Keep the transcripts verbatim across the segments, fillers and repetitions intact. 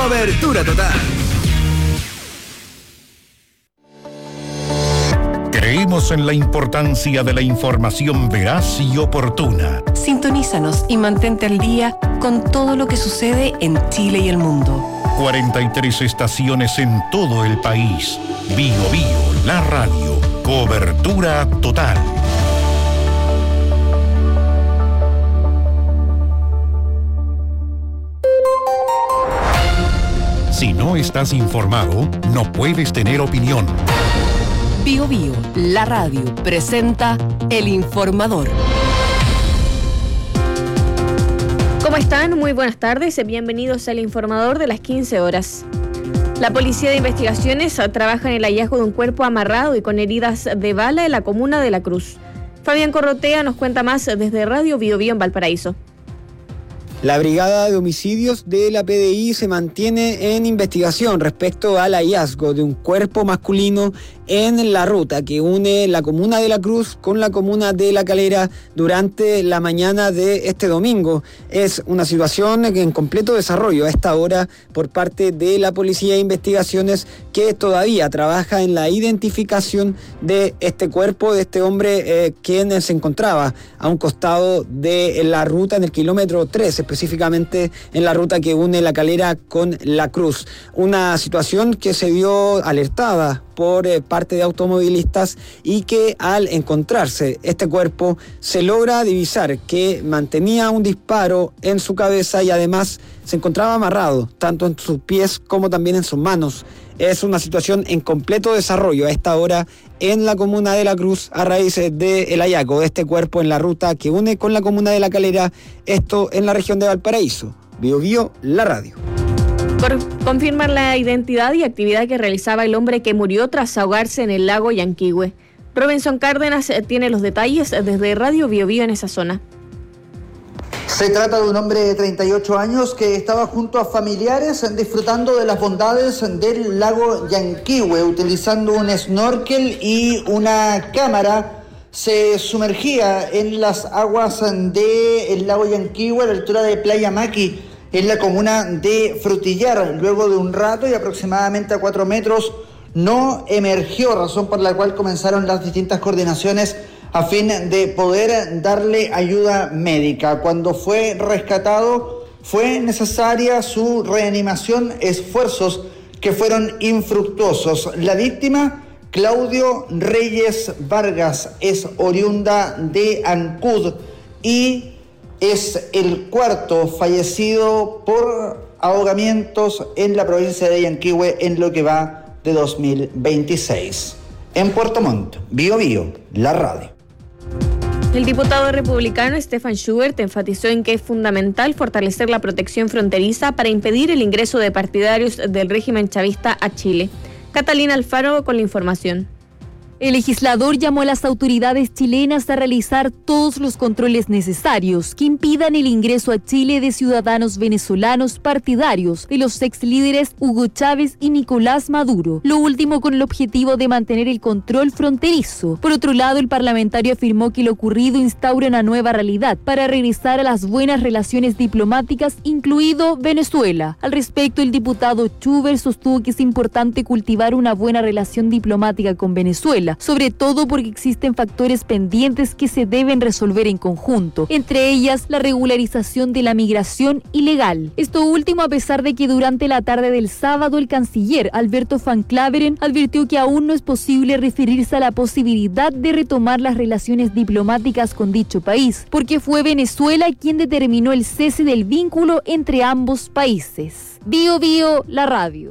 Cobertura Total. Creemos en la importancia de la información veraz y oportuna. Sintonízanos y mantente al día con todo lo que sucede en Chile y el mundo. cuarenta y tres estaciones en todo el país. Bio Bio, la radio. Cobertura total. Si no estás informado, no puedes tener opinión. Bio Bio, la radio, presenta El Informador. ¿Cómo están? Muy buenas tardes. Bienvenidos al Informador de las quince horas. La Policía de Investigaciones trabaja en el hallazgo de un cuerpo amarrado y con heridas de bala en la comuna de La Cruz. Fabián Corrotea nos cuenta más desde Radio Bio Bio en Valparaíso. La Brigada de Homicidios de la P D I se mantiene en investigación respecto al hallazgo de un cuerpo masculino en la ruta que une la comuna de La Cruz con la comuna de La Calera durante la mañana de este domingo. Es una situación en completo desarrollo a esta hora por parte de la Policía de Investigaciones, que todavía trabaja en la identificación de este cuerpo, de este hombre eh, quien se encontraba a un costado de la ruta en el kilómetro tres, específicamente en la ruta que une La Calera con La Cruz. Una situación que se vio alertada por eh, parte de automovilistas y que al encontrarse este cuerpo se logra divisar que mantenía un disparo en su cabeza y además se encontraba amarrado tanto en sus pies como también en sus manos. Es una situación en completo desarrollo a esta hora en la comuna de La Cruz a raíz del hallazgo de este cuerpo en la ruta que une con la comuna de La Calera, esto en la región de Valparaíso. Bio Bio, la radio. Por confirmar la identidad y actividad que realizaba el hombre que murió tras ahogarse en el lago Yanquihue. Robinson Cárdenas tiene los detalles desde Radio Bio Bio en esa zona. Se trata de un hombre de treinta y ocho años que estaba junto a familiares disfrutando de las bondades del lago Yanquihue, utilizando un snorkel y una cámara. Se sumergía en las aguas del lago Yanquihue a la altura de Playa Maqui, en la comuna de Frutillar. Luego de un rato y aproximadamente a cuatro metros no emergió, razón por la cual comenzaron las distintas coordinaciones a fin de poder darle ayuda médica. Cuando fue rescatado fue necesaria su reanimación, esfuerzos que fueron infructuosos. La víctima, Claudio Reyes Vargas, es oriunda de Ancud y es el cuarto fallecido por ahogamientos en la provincia de Yanquihue en lo que va de dos mil veintiséis. En Puerto Montt, Bio Bio, la radio. El diputado republicano Stefan Schubert enfatizó en que es fundamental fortalecer la protección fronteriza para impedir el ingreso de partidarios del régimen chavista a Chile. Catalina Alfaro con la información. El legislador llamó a las autoridades chilenas a realizar todos los controles necesarios que impidan el ingreso a Chile de ciudadanos venezolanos partidarios de los ex líderes Hugo Chávez y Nicolás Maduro, lo último con el objetivo de mantener el control fronterizo. Por otro lado, el parlamentario afirmó que lo ocurrido instaura una nueva realidad para regresar a las buenas relaciones diplomáticas, incluido Venezuela. Al respecto, el diputado Schubert sostuvo que es importante cultivar una buena relación diplomática con Venezuela, sobre todo porque existen factores pendientes que se deben resolver en conjunto, entre ellas la regularización de la migración ilegal. Esto último a pesar de que durante la tarde del sábado el canciller Alberto Van Claveren advirtió que aún no es posible referirse a la posibilidad de retomar las relaciones diplomáticas con dicho país, porque fue Venezuela quien determinó el cese del vínculo entre ambos países. Bio Bio, la radio.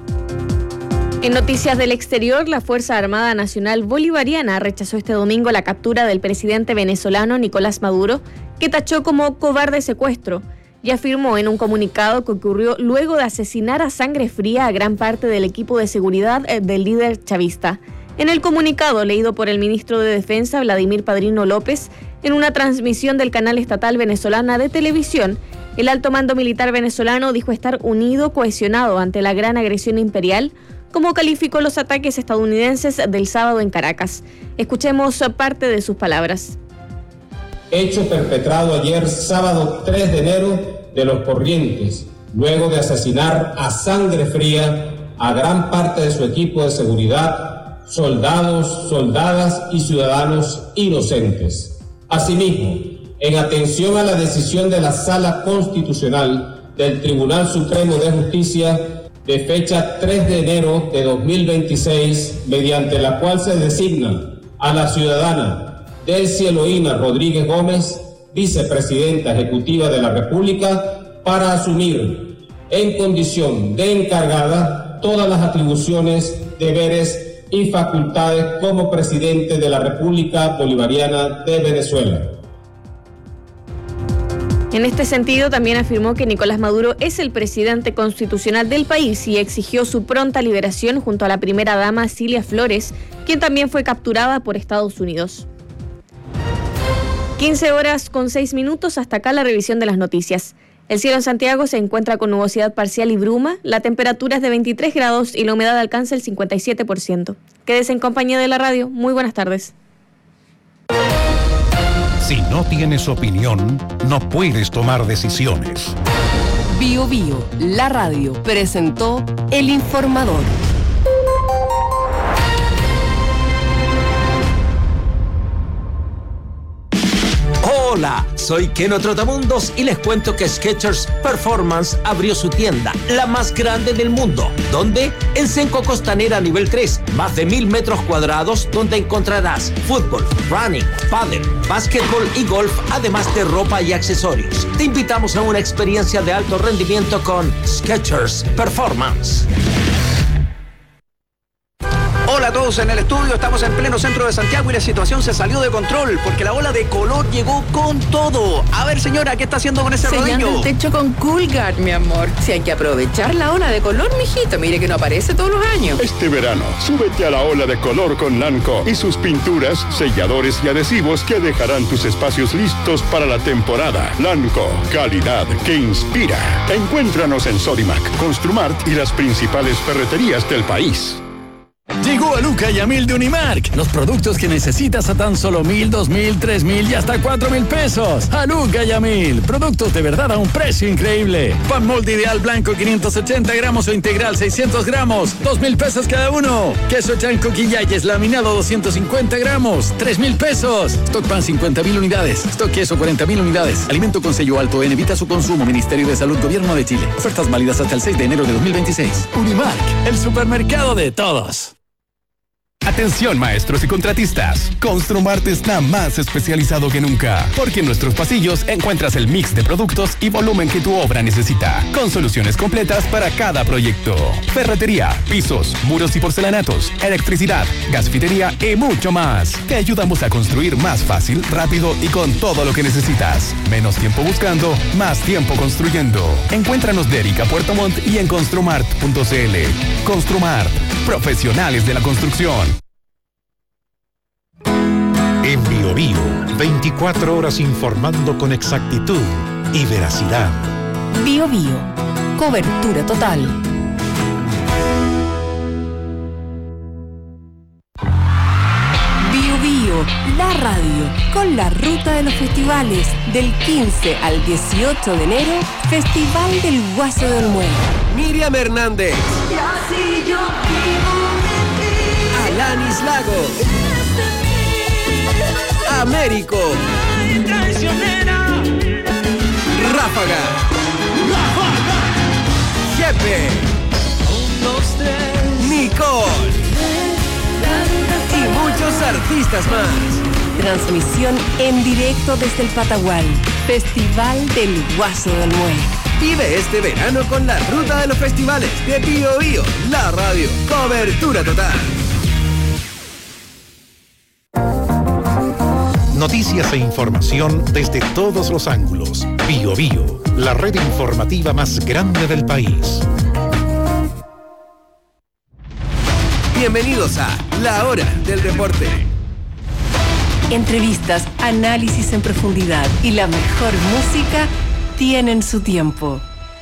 En noticias del exterior, la Fuerza Armada Nacional Bolivariana rechazó este domingo la captura del presidente venezolano Nicolás Maduro, que tachó como cobarde secuestro, y afirmó en un comunicado que ocurrió luego de asesinar a sangre fría a gran parte del equipo de seguridad del líder chavista. En el comunicado leído por el ministro de Defensa, Vladimir Padrino López, en una transmisión del canal estatal venezolana de televisión, el alto mando militar venezolano dijo estar unido, cohesionado ante la gran agresión imperial, como calificó los ataques estadounidenses del sábado en Caracas. Escuchemos parte de sus palabras. Hecho perpetrado ayer sábado tres de enero de los Corrientes, luego de asesinar a sangre fría a gran parte de su equipo de seguridad, soldados, soldadas y ciudadanos inocentes. Asimismo, en atención a la decisión de la Sala Constitucional del Tribunal Supremo de Justicia de fecha tres de enero de dos mil veintiséis, mediante la cual se designa a la ciudadana Delcy Eloína Rodríguez Gómez, vicepresidenta ejecutiva de la República, para asumir en condición de encargada todas las atribuciones, deberes y facultades como presidente de la República Bolivariana de Venezuela. En este sentido, también afirmó que Nicolás Maduro es el presidente constitucional del país y exigió su pronta liberación junto a la primera dama Cilia Flores, quien también fue capturada por Estados Unidos. quince horas con seis minutos, hasta acá la revisión de las noticias. El cielo en Santiago se encuentra con nubosidad parcial y bruma, la temperatura es de veintitrés grados y la humedad alcanza el cincuenta y siete por ciento. Quédese en compañía de la radio. Muy buenas tardes. Si no tienes opinión, no puedes tomar decisiones. Bio Bio, la radio, presentó El Informador. Hola, soy Keno Trotamundos y les cuento que Skechers Performance abrió su tienda, la más grande del mundo. ¿Dónde? En Senco Costanera nivel tres, más de mil metros cuadrados, donde encontrarás fútbol, running, pádel, básquetbol y golf, además de ropa y accesorios. Te invitamos a una experiencia de alto rendimiento con Skechers Performance. Hola a todos en el estudio, estamos en pleno centro de Santiago y la situación se salió de control porque la ola de calor llegó con todo. A ver, señora, ¿qué está haciendo con ese Sellando rodillo? el techo con Coolguard, mi amor. Si hay que aprovechar la ola de color, mijito, mire que no aparece todos los años. Este verano, súbete a la ola de color con Lanco y sus pinturas, selladores y adhesivos que dejarán tus espacios listos para la temporada. Lanco, calidad que inspira. Encuéntranos en Sodimac, Construmart y las principales ferreterías del país. Llegó a Luca y a Mil de Unimark. Los productos que necesitas a tan solo mil, dos mil, tres mil y hasta cuatro mil pesos. A Luca y a Mil. Productos de verdad a un precio increíble. Pan molde ideal blanco quinientos ochenta gramos o integral seiscientos gramos. dos mil pesos cada uno. Queso chanco Quillayes laminado doscientos cincuenta gramos. tres mil pesos. Stock pan cincuenta mil unidades. Stock queso cuarenta mil unidades. Alimento con sello alto en evita su consumo. Ministerio de Salud, Gobierno de Chile. Ofertas válidas hasta el seis de enero de dos mil veintiséis. Unimark, el supermercado de todos. Atención maestros y contratistas, Construmart está más especializado que nunca, porque en nuestros pasillos encuentras el mix de productos y volumen que tu obra necesita, con soluciones completas para cada proyecto. Ferretería, pisos, muros y porcelanatos, electricidad, gasfitería y mucho más. Te ayudamos a construir más fácil, rápido y con todo lo que necesitas. Menos tiempo buscando, más tiempo construyendo. Encuéntranos de Erika Puerto Montt y en construmart punto cl. Construmart, profesionales de la construcción. En Bio Bio, veinticuatro horas informando con exactitud y veracidad. Bio Bio, cobertura total. Bio Bio, la radio, con la ruta de los festivales del quince al dieciocho de enero, Festival del Guaso de Olmué. Miriam Hernández. Alanis Lago. Américo. Ráfaga. Jefe. Nicole. Y muchos artistas más. Transmisión en directo desde el Patagual. Festival del Guaso de Olmué. Vive este verano con la ruta de los festivales de Bio Bio, la radio. Cobertura total. Noticias e información desde todos los ángulos. Bio Bio, la red informativa más grande del país. Bienvenidos a La Hora del Deporte. Entrevistas, análisis en profundidad y la mejor música tienen su tiempo.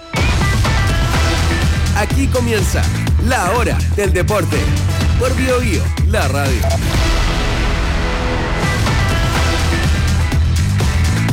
Aquí comienza La Hora del Deporte por Bio Bio, la radio.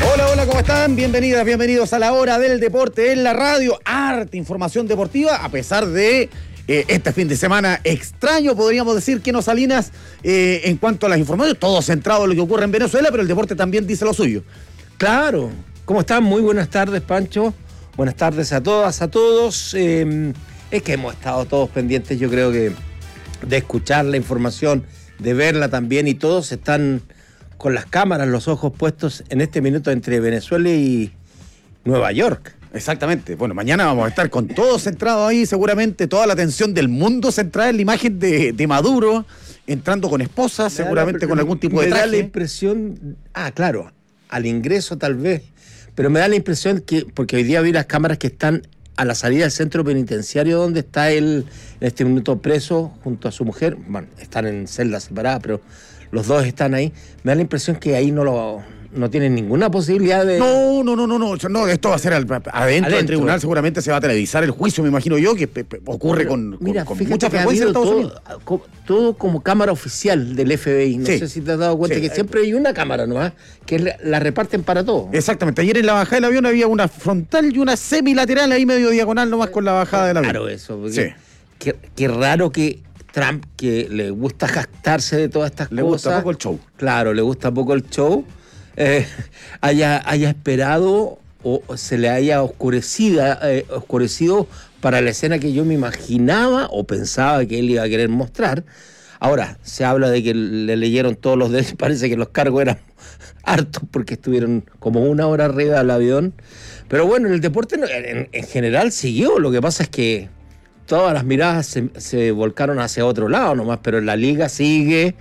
Hola, hola, ¿cómo están? Bienvenidas, bienvenidos a la hora del deporte en la radio. Harta información deportiva, a pesar de eh, este fin de semana extraño, podríamos decir, Keno Salinas, eh, en cuanto a las informaciones, todo centrado en lo que ocurre en Venezuela, pero el deporte también dice lo suyo. Claro. ¿Cómo están? Muy buenas tardes, Pancho. Buenas tardes a todas, a todos. Eh, es que hemos estado todos pendientes, yo creo que, de escuchar la información, de verla también, y todos están con las cámaras, los ojos puestos en este minuto entre Venezuela y Nueva York. Exactamente. Bueno, mañana vamos a estar con todo centrado ahí, seguramente toda la atención del mundo centrada en la imagen de, de Maduro, entrando con esposa, seguramente la, con algún tipo de traje. Me da la impresión, ah, claro, al ingreso tal vez, pero me da la impresión que, porque hoy día vi las cámaras que están a la salida del centro penitenciario donde está él en este minuto preso junto a su mujer, bueno, están en celdas separadas, pero los dos están ahí. Me da la impresión que ahí no lo no tienen ninguna posibilidad de... No, no, no, no, no, no esto va a ser al, adentro, adentro del tribunal, seguramente se va a televisar el juicio, me imagino yo, que pe, pe, ocurre pero, con, mira, con, con mucha frecuencia en Estados todo, Unidos. Todo como cámara oficial del F B I, no sí, sé si te has dado cuenta sí, que siempre hay una cámara nomás, que la, la reparten para todo. Exactamente, ayer en la bajada del avión había una frontal y una semilateral ahí medio diagonal nomás con la bajada del avión. Claro, eso, porque sí. qué, qué raro que Trump, que le gusta jactarse de todas estas le cosas. Le gusta poco el show. Claro, le gusta poco el show. Eh, haya, haya esperado o se le haya oscurecido, eh, oscurecido para la escena que yo me imaginaba o pensaba que él iba a querer mostrar. Ahora, se habla de que le leyeron todos los dedos, parece que los cargos eran hartos porque estuvieron como una hora arriba del avión. Pero bueno, el deporte en, en general siguió, lo que pasa es que todas las miradas se, se volcaron hacia otro lado nomás, pero la liga sigue.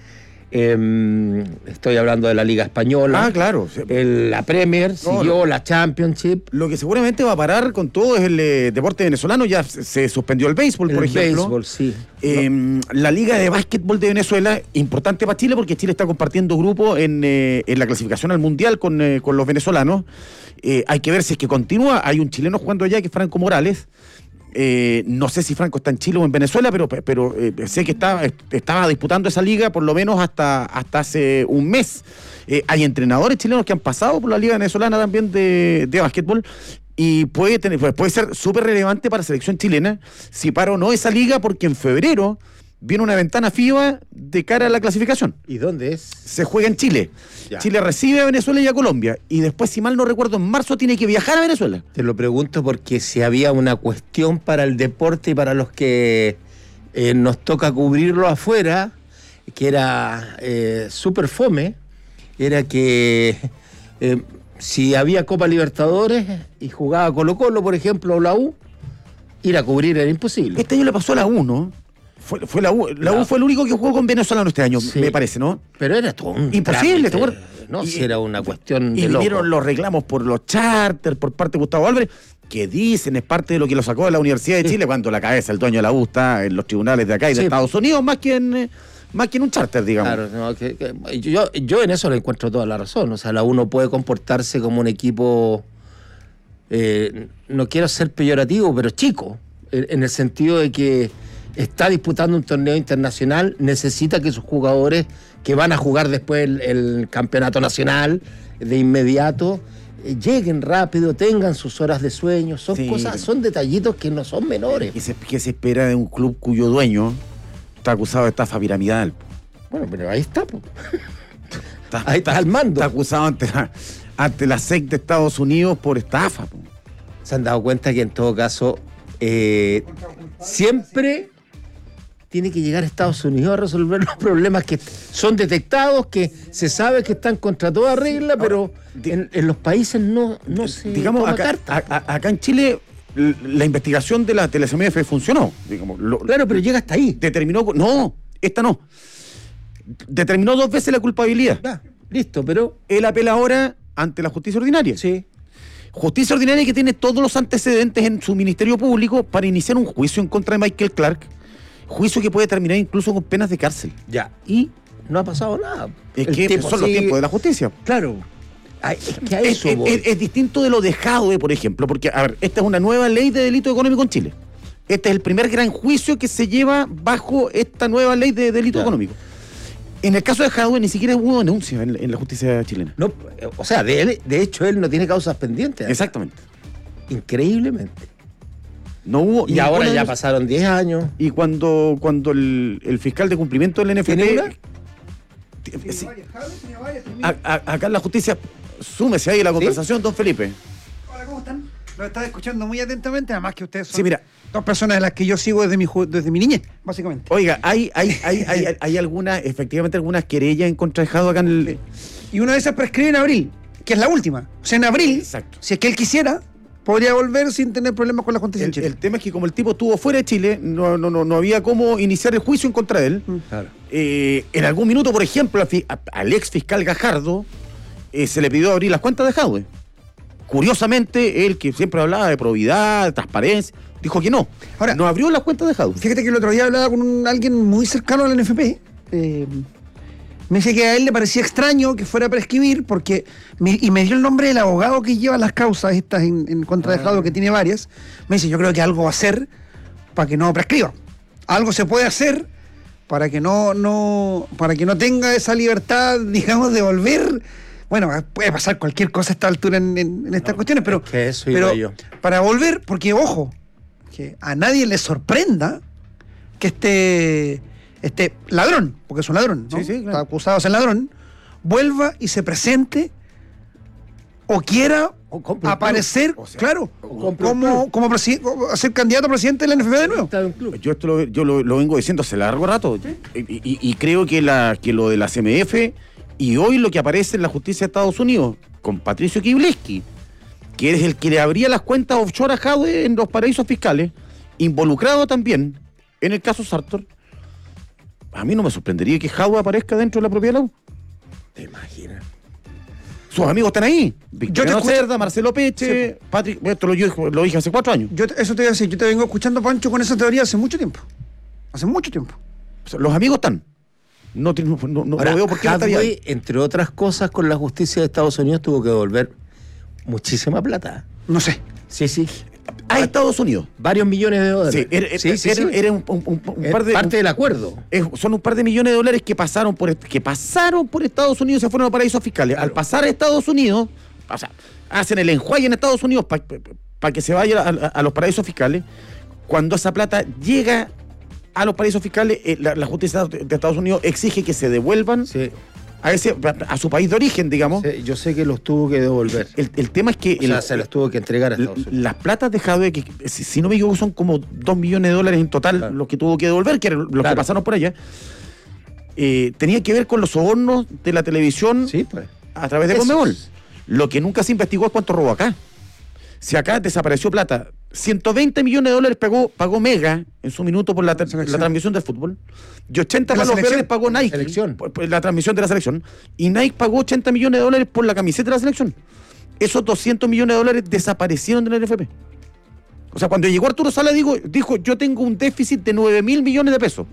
Eh, estoy hablando de la Liga Española. Ah, claro. El, la Premier siguió, no, la Championship. Lo que seguramente va a parar con todo es el eh, deporte venezolano. Ya se, se suspendió el béisbol, el por ejemplo. El béisbol, sí. Eh, no. La Liga de Básquetbol de Venezuela, importante para Chile porque Chile está compartiendo grupo en, eh, en la clasificación al Mundial con, eh, con los venezolanos. Eh, hay que ver si es que continúa. Hay un chileno jugando allá que es Franco Morales. Eh, no sé si Franco está en Chile o en Venezuela, pero, pero eh, sé que estaba, estaba disputando esa liga por lo menos hasta, hasta hace un mes. Eh, hay entrenadores chilenos que han pasado por la liga venezolana también de, de básquetbol y puede, tener, puede ser súper relevante para la selección chilena si para o no esa liga, porque en febrero viene una ventana FIBA de cara a la clasificación. ¿Y dónde es? Se juega en Chile. Ya. Chile recibe a Venezuela y a Colombia. Y después, si mal no recuerdo, en marzo tiene que viajar a Venezuela. Te lo pregunto porque si había una cuestión para el deporte y para los que eh, nos toca cubrirlo afuera, que era eh, súper fome, era que eh, si había Copa Libertadores y jugaba Colo Colo, por ejemplo, o la U, ir a cubrir era imposible. Este año le pasó a la U, ¿no? Fue, fue la U, la U fue el único que jugó con venezolano este año, sí, me parece, ¿no? Pero era todo un imposible, ¿te acuerdas? No, y, si era una cuestión y de Y vinieron loco. los reclamos por los charters, por parte de Gustavo Álvarez, que dicen es parte de lo que lo sacó de la Universidad de sí. Chile, cuando la cabeza, el dueño de la U está en los tribunales de acá y de sí. Estados Unidos, más que en... más que en un charter, digamos. Claro, no, que, que, yo, yo en eso le encuentro toda la razón. O sea, la U no puede comportarse como un equipo, eh, no quiero ser peyorativo, pero chico, en, en el sentido de que está disputando un torneo internacional, necesita que sus jugadores que van a jugar después el, el campeonato nacional de inmediato eh, lleguen rápido, tengan sus horas de sueño. Son sí. cosas, son detallitos que no son menores. ¿Qué se, qué se espera de un club cuyo dueño está acusado de estafa piramidal? Bueno, pero ahí está, po. Está, ahí está, está al mando. Está acusado ante la, ante la S E C de Estados Unidos por estafa, po. Se han dado cuenta que en todo caso eh, siempre tiene que llegar a Estados Unidos a resolver los problemas que son detectados, que se sabe que están contra toda regla, pero en, en los países no, no se digamos, toma acá, carta. A, a, acá en Chile la investigación de la, de la C M F funcionó. Digamos, lo, claro, pero llega hasta ahí. Determinó, no, esta no. Determinó dos veces la culpabilidad. Ya, listo, pero... Él apela ahora ante la justicia ordinaria. Sí. Justicia ordinaria que tiene todos los antecedentes en su ministerio público para iniciar un juicio en contra de Michael Clark. Juicio que puede terminar incluso con penas de cárcel. Ya, y no ha pasado nada. Es el que son sigue... los tiempos de la justicia. Claro. Ay, es que a eso es, es, es distinto de lo de Jadwe, por ejemplo, porque, a ver, esta es una nueva ley de delito económico en Chile. Este es el primer gran juicio que se lleva bajo esta nueva ley de delito claro. económico. En el caso de Jadwe ni siquiera hubo denuncia en, en la justicia chilena. No, o sea, de, él, de hecho él no tiene causas pendientes. Exactamente. Increíblemente. No hubo. Y ahora ya pasaron diez años. Y cuando, cuando el, el fiscal de cumplimiento del N F P. ¿Tiene una? Sí. A, a, acá en la justicia, súmese ahí a la conversación, ¿sí? Don Felipe. Hola, ¿cómo están? Lo estaba escuchando muy atentamente, además que ustedes son sí, mira, dos personas de las que yo sigo desde mi, desde mi niñez, básicamente. Oiga, hay, hay, hay, hay, hay, hay algunas, efectivamente, algunas querellas en contra de Jadwe acá en el. Y una de esas prescribe en abril, que es la última. O sea, en abril, exacto, si es que él quisiera, podría volver sin tener problemas con la justicia en Chile. El tema es que como el tipo estuvo fuera de Chile, no, no, no, no había cómo iniciar el juicio en contra de él. Mm. Claro. Eh, en algún minuto, por ejemplo, a, a, al ex fiscal Gajardo eh, se le pidió abrir las cuentas de Jadwe. Curiosamente, él que siempre hablaba de probidad, de transparencia, dijo que no. Ahora, no abrió las cuentas de Jadwe. Fíjate que el otro día hablaba con un, alguien muy cercano al N F P. Eh, me dice que a él le parecía extraño que fuera a prescribir porque me, y me dio el nombre del abogado que lleva las causas estas en, en contra de Jadwe, que tiene varias. Me dice, yo creo que algo va a hacer para que no prescriba. Algo se puede hacer para que no, no, para que no tenga esa libertad, digamos, de volver. Bueno, puede pasar cualquier cosa a esta altura en, en, en estas no, cuestiones, pero, es que eso pero yo. para volver, porque ojo, que a nadie le sorprenda que este, este ladrón, porque es un ladrón, ¿no? Sí, sí, claro. Está acusado de ser ladrón, vuelva y se presente o quiera o aparecer, o sea, claro, o como, como, presi- como ser candidato a presidente del N F P de nuevo. Yo esto lo, yo lo, lo vengo diciendo hace largo rato, ¿sí? y, y, y creo que, la, que lo de la C M F... Y hoy lo que aparece en la justicia de Estados Unidos, con Patricio Kibleski, que es el que le abría las cuentas offshore a Jadwe en los paraísos fiscales, involucrado también en el caso Sartor, a mí no me sorprendería que Jadwe aparezca dentro de la propiedad de la U. ¿Te imaginas? Sus amigos están ahí. Victoriano Cerda, Marcelo Peche, sí. Patrick, esto lo, yo, lo dije hace cuatro años. Yo, eso te voy a decir, yo te vengo escuchando, Pancho, con esa teoría hace mucho tiempo. Hace mucho tiempo. O sea, los amigos están. No, no, no, Ahora, no veo por qué Jadwe, no estaría. entre otras cosas, con la justicia de Estados Unidos tuvo que devolver muchísima plata. No sé. Sí, sí. A Estados Unidos. Varios millones de dólares. Sí, era, sí, sí, era, sí. era un, un, un, un par de, parte del acuerdo. Es, son un par de millones de dólares que pasaron por que pasaron por Estados Unidos y se fueron a paraísos fiscales. Claro. Al pasar a Estados Unidos, o sea, hacen el enjuague en Estados Unidos para pa, pa que se vaya a, a, a los paraísos fiscales. Cuando esa plata llega a los paraísos fiscales, eh, la, la justicia de Estados Unidos exige que se devuelvan sí. a ese a su país de origen, digamos. Sí, yo sé que los tuvo que devolver. El, el tema es que... O el, sea, se los tuvo que entregar a Estados Unidos. Las platas de Jadwe, que si, si no me equivoco son como dos millones de dólares en total, claro, los que tuvo que devolver, que eran los claro. que pasaron por allá, eh, tenía que ver con los sobornos de la televisión sí, pues. a través de Conmebol. Lo que nunca se investigó es cuánto robó acá. Si acá desapareció plata, ciento veinte millones de dólares pagó, pagó Mega en su minuto por la, la, la transmisión del fútbol, y ochenta palos verdes pagó Nike por, por la transmisión de la selección, y Nike pagó ochenta millones de dólares por la camiseta de la selección. Esos doscientos millones de dólares desaparecieron del N F P. O sea, cuando llegó Arturo Sala, digo, dijo, yo tengo un déficit de nueve mil millones de pesos.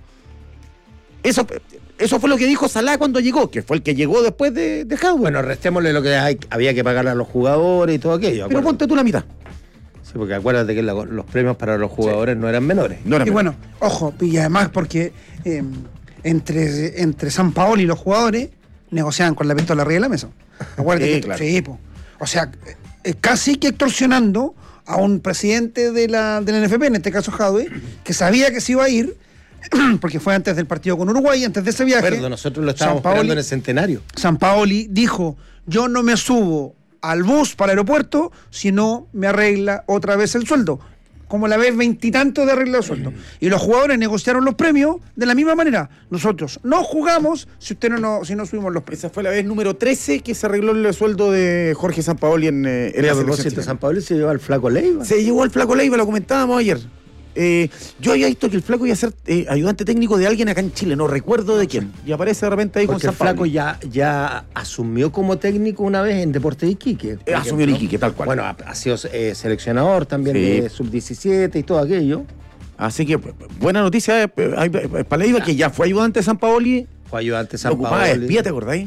Eso... Eso fue lo que dijo Salah cuando llegó, que fue el que llegó después de, de Jadwe. Bueno, restémosle lo que hay, había que pagarle a los jugadores y todo aquello. Pero ponte tú la mitad. Sí, porque acuérdate que la, los premios para los jugadores sí. no eran menores. No eran y menores. Bueno, ojo, y además porque eh, entre, entre San Paolo y los jugadores negociaban con la pistola arriba de la mesa. Acuérdate sí, que claro. sí, po. O sea, eh, casi que extorsionando a un presidente de la, del N F P, en este caso Jadwe, que sabía que se iba a ir, porque fue antes del partido con Uruguay, antes de ese viaje. Perdón, nosotros lo estábamos esperando en el centenario. Sampaoli dijo, yo no me subo al bus para el aeropuerto si no me arregla otra vez el sueldo. Como la vez veintitantos de arreglo de sueldo. Y los jugadores negociaron los premios de la misma manera. Nosotros no jugamos si usted no, no si no subimos los premios. Esa fue la vez número trece que se arregló el sueldo de Jorge Sampaoli en, eh, en la selección. Sampaoli se llevó al Flaco Leiva. Se llevó al Flaco Leiva, lo comentábamos ayer. Eh, yo había visto que el Flaco iba a ser eh, ayudante técnico de alguien acá en Chile, no recuerdo de quién. Y aparece de repente ahí porque con el Flaco ya, ya asumió como técnico una vez en Deportes Iquique. Eh, asumió en Iquique, tal cual. Bueno, ha, ha sido eh, seleccionador también sí. de sub diecisiete y todo aquello. Así que buena noticia eh, para Leiva, que ya fue ayudante de Sampaoli. Fue ayudante de Sampaoli. Ocupaba espía, ¿te acordáis?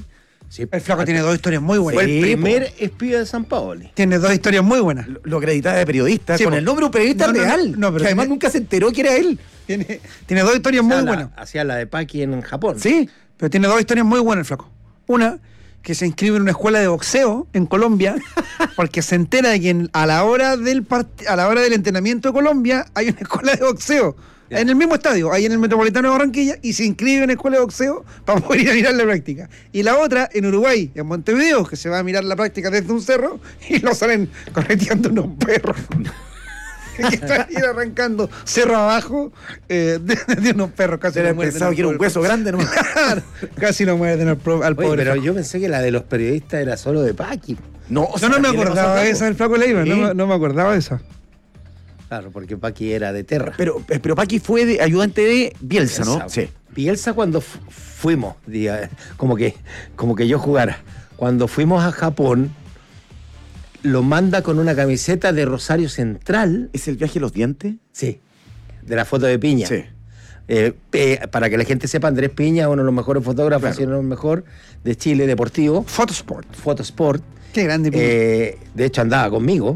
Sí. El flaco tiene dos historias muy buenas. Fue el Sí, primer po. espía de San Paoli. Tiene dos historias muy buenas. Lo, lo acreditaba de periodista, Sí, con po. el nombre de un periodista No, no, no, real. no, pero que además tiene- nunca se enteró que era él. Tiene, tiene dos historias O sea, muy la- buenas. Hacía la de Paqui en Japón. Sí, pero tiene dos historias muy buenas el flaco. Una, que se inscribe en una escuela de boxeo en Colombia, porque se entera de que en- a la hora del part- a la hora del entrenamiento de Colombia hay una escuela de boxeo. En el mismo estadio, ahí en el Metropolitano de Barranquilla, y se inscribe en la escuela de boxeo para poder ir a mirar la práctica. Y la otra, en Uruguay, en Montevideo, que se va a mirar la práctica desde un cerro y lo salen correteando unos perros. que están ir arrancando cerro abajo eh, de, de unos perros. Casi Era lo muerden pensado al que era un pobre. hueso grande, ¿no? Claro, casi lo muerden al, pro- al Oye, pobre. pero flaco. yo pensé que la de los periodistas era solo de Paqui. No, Yo no me acordaba de esa del flaco Leiva, no, me- no me acordaba de esa. Claro, porque Paqui era de Terra. Pero, eh, pero Paqui fue de ayudante de Bielsa, ¿no? Sí. Bielsa cuando fu- fuimos, diga, como que, como que yo jugara. Cuando fuimos a Japón, lo manda con una camiseta de Rosario Central. ¿Es el viaje de los dientes? Sí, de la foto de Piña. Sí. Eh, eh, para que la gente sepa, Andrés Piña, uno de los mejores fotógrafos, Claro. si no el mejor, de Chile, deportivo. Photosport. Photosport. Qué grande Piña. Eh, de hecho, andaba conmigo.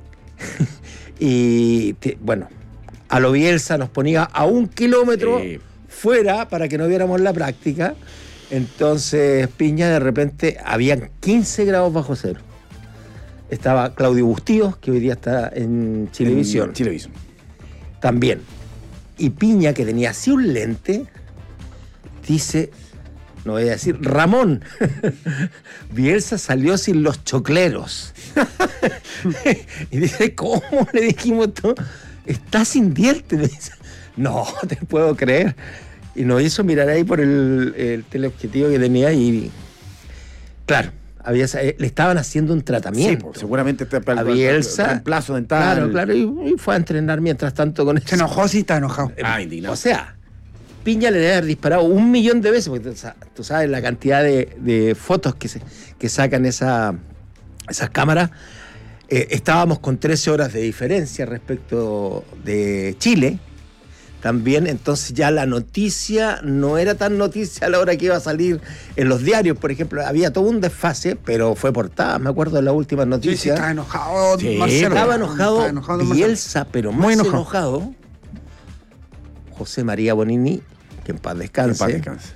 y te- bueno, a lo Bielsa nos ponía a un kilómetro Sí. fuera para que no viéramos la práctica. Entonces, Piña, de repente, habían quince grados bajo cero. Estaba Claudio Bustíos, que hoy día está en Chilevisión. En Chilevisión. También. Y Piña, que tenía así un lente, dice, no voy a decir, Ramón, Bielsa salió sin los chocleros. Y dice, ¿cómo le dijimos todo? Está sin dientes. Dice, no, te puedo creer. Y nos hizo mirar ahí por el, el teleobjetivo que tenía y, claro, había, le estaban haciendo un tratamiento. Sí, pues, seguramente está para a el- Bielsa. reemplazo dental. Claro, claro, y, y fue a entrenar mientras tanto con eso. Se enojó, sí, está enojado. Ah, indignado. O sea, Piña le debe haber disparado un millón de veces, porque tú sa- tú sabes la cantidad de, de fotos que, se, que sacan esa, esas cámaras. Eh, estábamos con trece horas de diferencia respecto de Chile. También, entonces ya la noticia no era tan noticia a la hora que iba a salir en los diarios, por ejemplo. Había todo un desfase, pero fue portada, me acuerdo de las últimas Sí, sí, noticias. estaba enojado. Sí, Marcelo. Estaba enojado, Estaba enojado don Marcelo. Bielsa, pero más Muy enojado. enojado. José María Bonini, que en paz descanse, En paz descanse.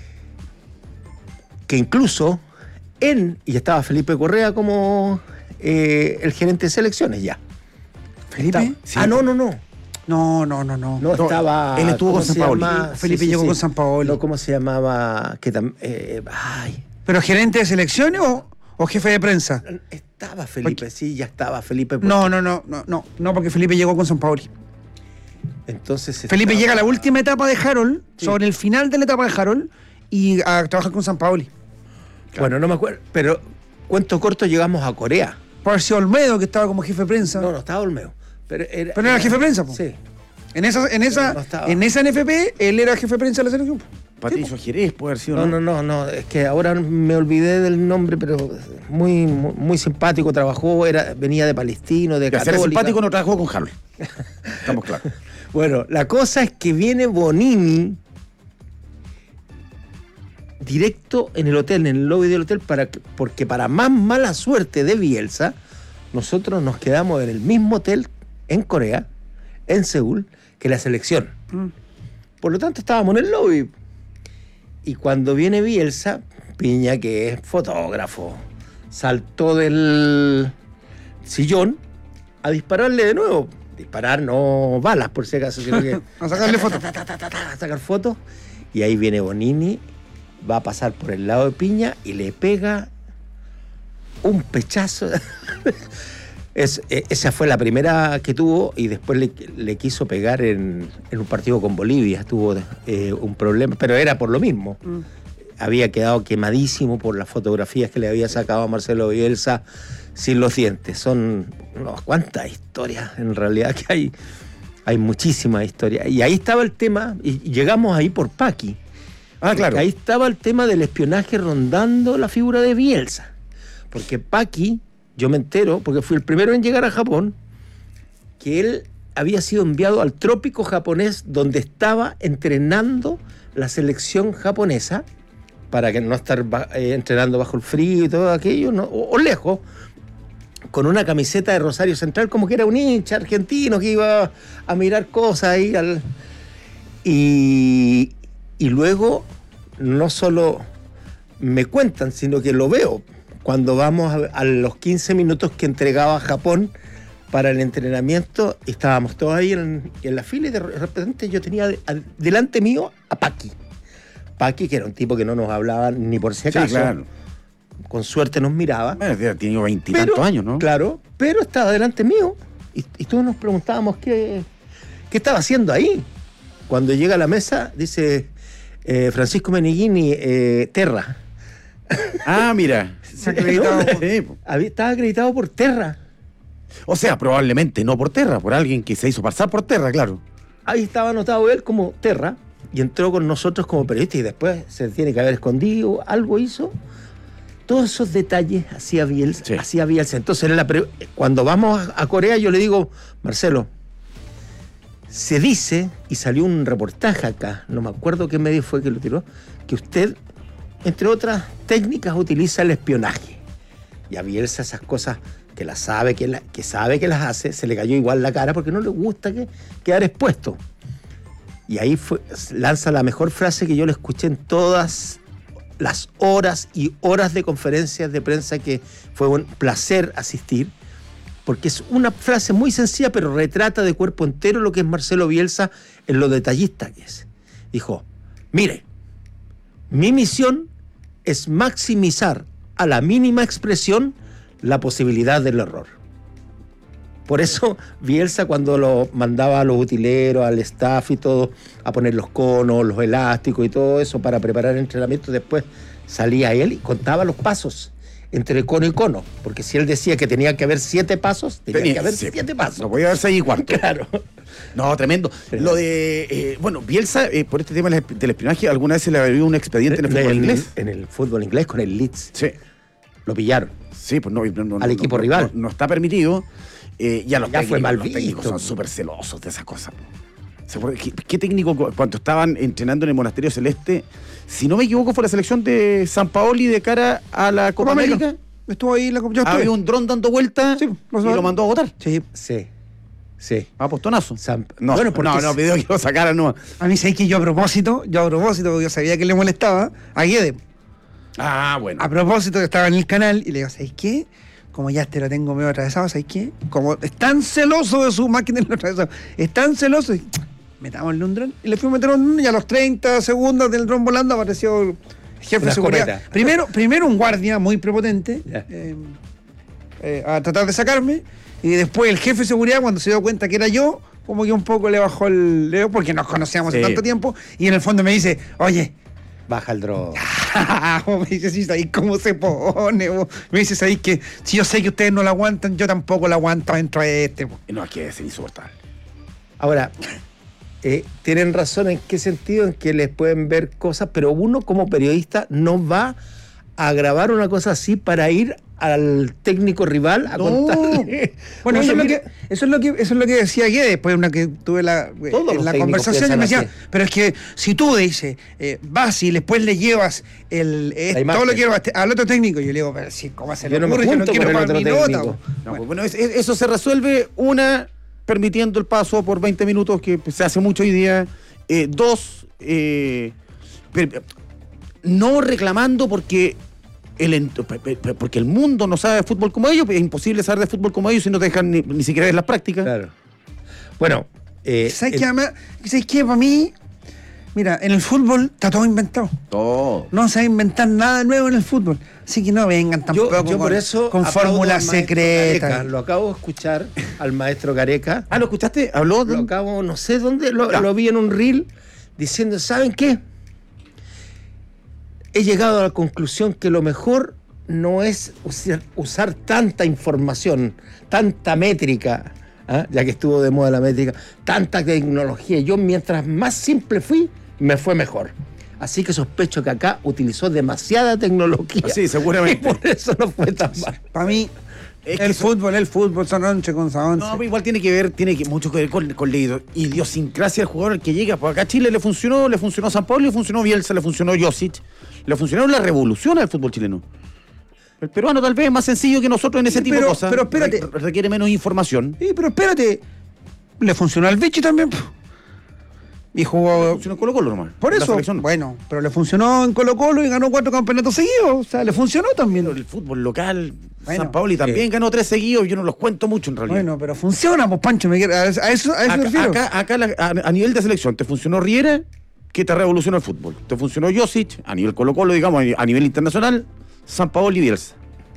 que incluso en, y estaba Felipe Correa como eh, el gerente de selecciones ya. ¿Felipe? Estaba- Sí. Ah, no, no, no. No, no, no, no. No, estaba. él estuvo ¿cómo con se Sampaoli. llama? Felipe llegó con Sampaoli. No, ¿cómo se llamaba? Que tam- eh, ay, ¿Pero gerente de selecciones o, o jefe de prensa? estaba Felipe, sí, ya estaba Felipe. No, no, no, no, no, no, porque Felipe llegó con San Paoli. Entonces Felipe estaba- llega a la última etapa de Harold, sobre el final de la etapa de Harold, y a trabajar con San Paoli. Bueno, no me acuerdo, pero cuento corto, llegamos a Corea. Por haber sido Olmedo, que estaba como jefe de prensa. No, no estaba Olmedo. Pero era, Pero era jefe de prensa, po. Sí. En esa, en esa, no estaba. en esa N F P, él era jefe de prensa de la selección. po. Patricio Jerez puede haber sido, No, ¿no? no, no, no, es que ahora me olvidé del nombre, pero muy, muy, muy simpático, trabajó, era, venía de Palestino, de De ser Católica. simpático no trabajó con Harold. Estamos claros. Bueno, la cosa es que viene Bonini directo en el hotel, en el lobby del hotel, para que- porque para más mala suerte de Bielsa, nosotros nos quedamos en el mismo hotel en Corea, en Seúl, que la selección. Por lo tanto, estábamos en el lobby. Y cuando viene Bielsa, Piña, que es fotógrafo, saltó del sillón a dispararle de nuevo. Disparar, no balas, por si acaso, sino que A sacarle fotos. a sacar fotos. Y ahí viene Bonini, va a pasar por el lado de Piña y le pega un pechazo. Es, eh, esa fue la primera que tuvo y después le, le quiso pegar en, en un partido con Bolivia. Tuvo eh, un problema, pero era por lo mismo. Mm. Había quedado quemadísimo por las fotografías que le había sacado a Marcelo Bielsa sin los dientes. Son no, cuántas historias en realidad que hay. Hay muchísimas historias. Y ahí estaba el tema, y llegamos ahí por Paqui. Ah, claro. Ahí estaba el tema del espionaje rondando la figura de Bielsa. Porque Paqui, yo me entero, porque fui el primero en llegar a Japón, que él había sido enviado al trópico japonés donde estaba entrenando la selección japonesa para que no estar eh, entrenando bajo el frío y todo aquello, ¿no? o, o lejos, con una camiseta de Rosario Central, como que era un hincha argentino que iba a mirar cosas ahí. Al... Y, y luego, no solo me cuentan, sino que lo veo. Cuando vamos a, a los quince minutos que entregaba Japón para el entrenamiento, estábamos todos ahí en, en la fila y de repente yo tenía de, a, delante mío a Paqui. Paqui, que era un tipo que no nos hablaba ni por si acaso. Sí, claro. Con suerte nos miraba. Bueno, tiene veintitantos años, ¿no? Claro, pero estaba delante mío. Y, y todos nos preguntábamos qué, qué estaba haciendo ahí. Cuando llega a la mesa, dice eh, Francisco Meneghini, eh, Terra. Ah, mira. Acreditado por, había, estaba acreditado por Terra. O sea, probablemente no por Terra, por alguien que se hizo pasar por Terra, claro. Ahí estaba anotado él como Terra y entró con nosotros como periodista y después se tiene que haber escondido, algo hizo. Todos esos detalles hacía Bielsa. Sí. Hacía Bielsa. Entonces, en la pre- cuando vamos a Corea, yo le digo, Marcelo, se dice, y salió un reportaje acá, no me acuerdo qué medio fue que lo tiró, que usted, entre otras técnicas, utiliza el espionaje. Y a Bielsa esas cosas que las sabe, que, la, que sabe que las hace, se le cayó igual la cara porque no le gusta que, quedar expuesto. Y ahí fue, lanza la mejor frase que yo le escuché en todas las horas y horas de conferencias de prensa que fue un placer asistir, porque es una frase muy sencilla, pero retrata de cuerpo entero lo que es Marcelo Bielsa en lo detallista que es. Dijo, mire, mi misión es maximizar a la mínima expresión la posibilidad del error. Por eso Bielsa, cuando lo mandaba a los utileros, al staff y todo, a poner los conos, los elásticos y todo eso para preparar el entrenamiento, después salía él y contaba los pasos entre cono y cono. Porque si él decía que tenía que haber siete pasos, tenía, tenía que haber sí, siete pasos. No podía haber seis y cuarto. Claro. No, tremendo. Pero, lo de, eh, bueno, Bielsa, eh, por este tema del espionaje, ¿alguna vez se le había un expediente en el fútbol en, inglés? En el fútbol inglés con el Leeds. Sí. Lo pillaron. Sí, pues no. no, no al equipo no, rival. No, no está permitido. Eh, ya los ya técnicos, fue mal los visto. técnicos son súper celosos de esas cosas. ¿Qué, ¿Qué técnico, cuando estaban entrenando en el Monasterio Celeste, si no me equivoco, fue la selección de San Paoli de cara a la Copa América? América? Estuvo ahí la Copa. Había un dron dando vueltas sí, y lo mandó a votar. Sí. Sí. Sí. Ah, postonazo. San... No, bueno, no, no, pidió que lo sacaran, no. A mí sé que yo a propósito, yo a propósito, porque yo sabía que le molestaba, a Guede. Ah, bueno. A propósito, que estaba en el canal y le digo, ¿sabes qué? Como ya este lo tengo medio atravesado, ¿sabes qué? Como es tan celoso de su máquina de lo atravesado, es tan celoso, y, metámosle un dron. Y le fuimos a meter un dron y a los treinta segundos del dron volando apareció el jefe de seguridad. Primero, primero un guardia muy prepotente yeah. eh, eh, a tratar de sacarme. Y después el jefe de seguridad, cuando se dio cuenta que era yo, como que un poco le bajó el dedo porque nos conocíamos sí. hace tanto tiempo. Y en el fondo me dice, oye, baja el dron. me dice, sí, ¿sabéis cómo se pone? Me dice, ¿sabéis que si yo sé que ustedes no la aguantan, yo tampoco la aguanto dentro de este? No, aquí es insoportable. Ahora, eh, tienen razón en qué sentido, en que les pueden ver cosas, pero uno como periodista no va a grabar una cosa así para ir al técnico rival a no. contarle. Bueno, Oye, eso, es lo que, eso, es lo que, eso es lo que decía ayer, después una que tuve la, en la conversación, y me decía, pero es que si tú dices, eh, vas y después le llevas el, eh, todo lo que quiero al otro técnico, yo le digo, pero si, ¿cómo se le ocurre? Yo no quiero para mi nota. No, bueno, bueno es, es, eso se resuelve, una, permitiendo el paso por veinte minutos, que se hace mucho hoy día, eh, dos, eh, no reclamando porque... El, porque el mundo no sabe de fútbol como ellos, es imposible saber de fútbol como ellos si no te dejan ni, ni siquiera ver las prácticas. Claro. Bueno, eh, ¿sabes qué? ¿Sabes qué? Para mí, mira, en el fútbol está todo inventado. Todo. No se va a inventar nada nuevo en el fútbol. Así que no vengan tampoco yo, yo por con, eso con fórmulas secretas. Lo acabo de escuchar al maestro Gareca. Ah, ¿lo escuchaste? ¿Habló? Lo acabo, no sé dónde, lo, lo vi en un reel diciendo, ¿saben qué? He llegado a la conclusión que lo mejor no es usar, usar tanta información, tanta métrica, ¿eh? ya que estuvo de moda la métrica, tanta tecnología. Yo, mientras más simple fui, me fue mejor. Así que sospecho que acá utilizó demasiada tecnología. Sí, seguramente. Y por eso no fue tan mal. Para mí, Es el que fútbol, el fútbol, son once con once. No, pero igual tiene que ver, tiene que mucho que ver con, con la idiosincrasia del jugador al que llega. Porque acá a Chile le funcionó, le funcionó San Pablo, le funcionó Bielsa, le funcionó Josic, le funcionaron las revoluciones al fútbol chileno. El peruano tal vez es más sencillo que nosotros en ese Sí, tipo pero- de cosas. pero espérate. Re- requiere menos información. Sí, pero espérate. Le funcionó al Vichy también. po. Y jugó. Funcionó en Colo Colo nomás. Por en la eso, selección. bueno, pero le funcionó en Colo Colo y ganó cuatro campeonatos seguidos. O sea, le funcionó también. El fútbol local, Bueno, San Paoli también ganó tres seguidos, yo no los cuento mucho en realidad. Bueno, pero funciona, pues Pancho, me quiere- a eso, a eso me acá, refiero. acá, acá la- a, a nivel de selección, te funcionó Riera, que te revolucionó el fútbol. Te funcionó Josic, a nivel Colo Colo, digamos, a nivel internacional, San Paoli y Bielsa.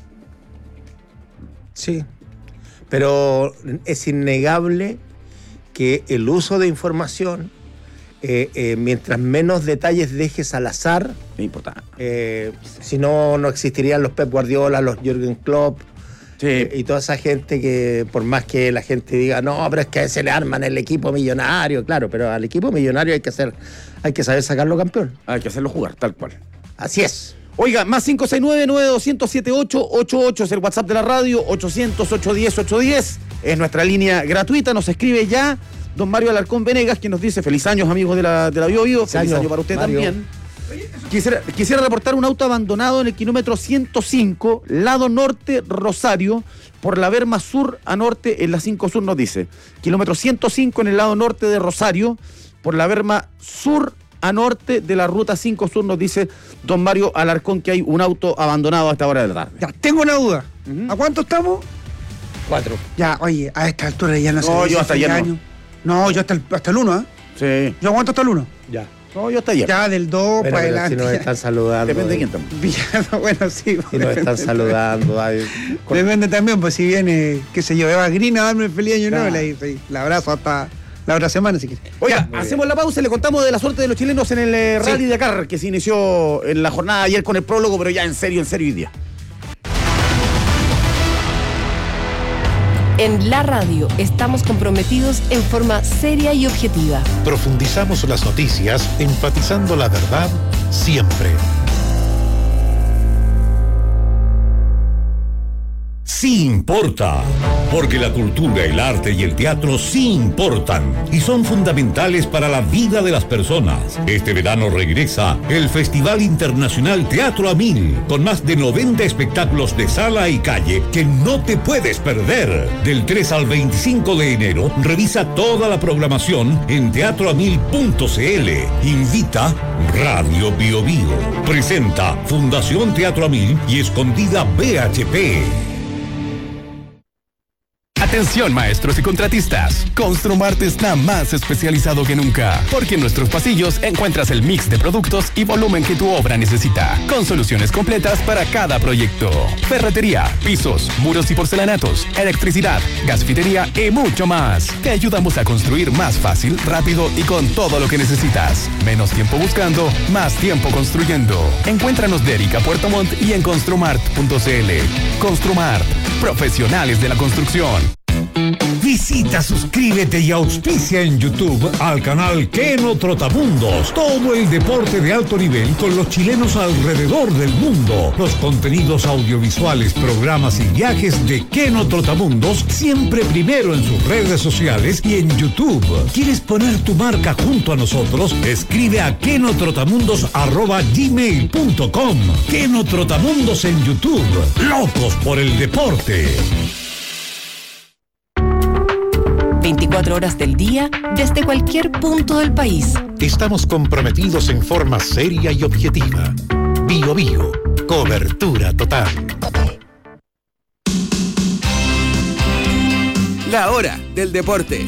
Sí, pero es innegable que el uso de información, eh, eh, mientras menos detalles dejes al azar, es importante. Eh, si no, no existirían los Pep Guardiola, los Jürgen Klopp, sí. eh, y toda esa gente que, por más que la gente diga, no, pero es que se le arman el equipo millonario, claro, pero al equipo millonario hay que hacer, hay que saber sacarlo campeón. Hay que hacerlo jugar, tal cual. Así es. Oiga, más cinco seis nueve, nueve dos cero siete, ocho ocho ocho es el WhatsApp de la radio, ochocientos, ochocientos diez, ochocientos diez es nuestra línea gratuita, nos escribe ya don Mario Alarcón Venegas, quien nos dice feliz años amigos de la, de la Bio Bio, feliz año, año para usted Mario. también. Quisiera, quisiera reportar un auto abandonado en el kilómetro ciento cinco, lado norte, Rosario, por la Berma Sur a norte, en la cinco Sur nos dice. Kilómetro ciento cinco en el lado norte de Rosario, por la Berma Sur a norte de la ruta cinco Sur, nos dice don Mario Alarcón que hay un auto abandonado a esta hora de la tarde. Ya, tengo una duda. ¿A cuánto estamos? Cuatro. Ya, oye, a esta altura ya no sé. No, si yo es hasta fin ayer de no. año. No, yo hasta el, hasta el uno, ¿eh? Sí. Yo aguanto hasta el uno. Ya. No, yo hasta ayer. Ya del dos Bueno, para pero adelante. si nos están saludando. Depende de eh, quién estamos. Villano, bueno, sí. Si nos están saludando. ay, con- Depende también, pues si viene, qué sé yo, Eva Green a darme el feliz año nuevo, Claro. le, le- le abrazo hasta la otra semana si quiere. Oiga, hacemos la pausa y le contamos de la suerte de los chilenos en el eh, Rally Dakar, que se inició en la jornada de ayer con el prólogo, pero ya en serio, en serio hoy día. En la radio estamos comprometidos en forma seria y objetiva. Profundizamos las noticias, enfatizando la verdad siempre. Sí importa, porque la cultura, el arte y el teatro sí importan y son fundamentales para la vida de las personas. Este verano regresa el Festival Internacional Teatro a Mil, con más de noventa espectáculos de sala y calle que no te puedes perder. Del tres al veinticinco de enero, revisa toda la programación en teatro a mil punto c l. Invita Radio Bio Bio. Presenta Fundación Teatro a Mil y Escondida B H P. Atención maestros y contratistas, Construmart está más especializado que nunca, porque en nuestros pasillos encuentras el mix de productos y volumen que tu obra necesita, con soluciones completas para cada proyecto. Ferretería, pisos, muros y porcelanatos, electricidad, gasfitería y mucho más. Te ayudamos a construir más fácil, rápido y con todo lo que necesitas. Menos tiempo buscando, más tiempo construyendo. Encuéntranos de Erika Puerto Montt y en construmart punto c l. Construmart, profesionales de la construcción. Visita, suscríbete y auspicia en YouTube al canal Keno Trotamundos. Todo el deporte de alto nivel con los chilenos alrededor del mundo. Los contenidos audiovisuales, programas y viajes de Keno Trotamundos siempre primero en sus redes sociales y en YouTube. ¿Quieres poner tu marca junto a nosotros? Escribe a kenotrotamundos arroba gmail punto com. Keno Trotamundos en YouTube. Locos por el deporte. veinticuatro horas del día desde cualquier punto del país. Estamos comprometidos en forma seria y objetiva. Bio Bio, cobertura total. La hora del deporte.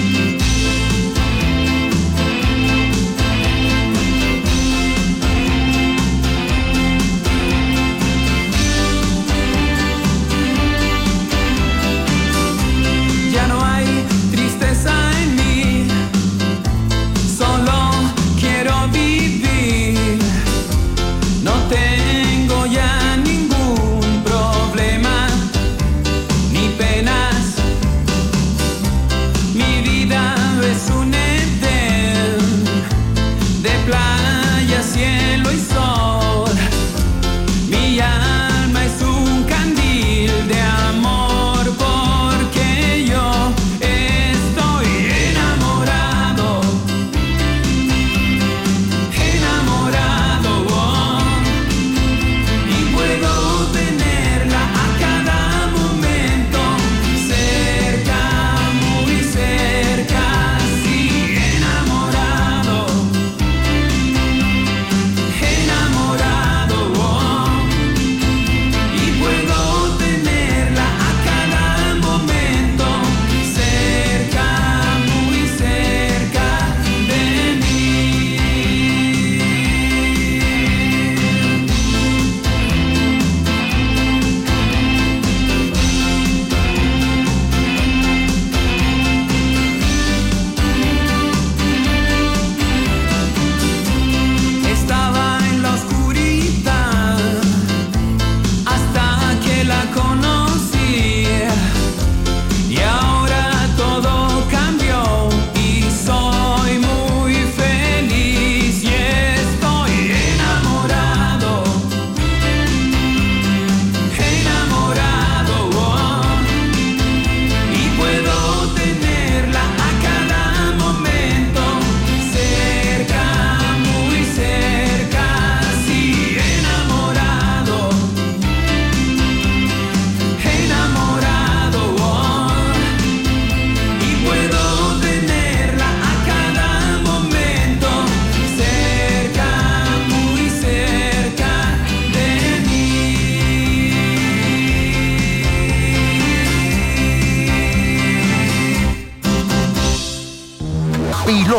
Ya no hay tristeza en mí, solo quiero vivir. No tengo ya ningún problema, ni penas. Mi vida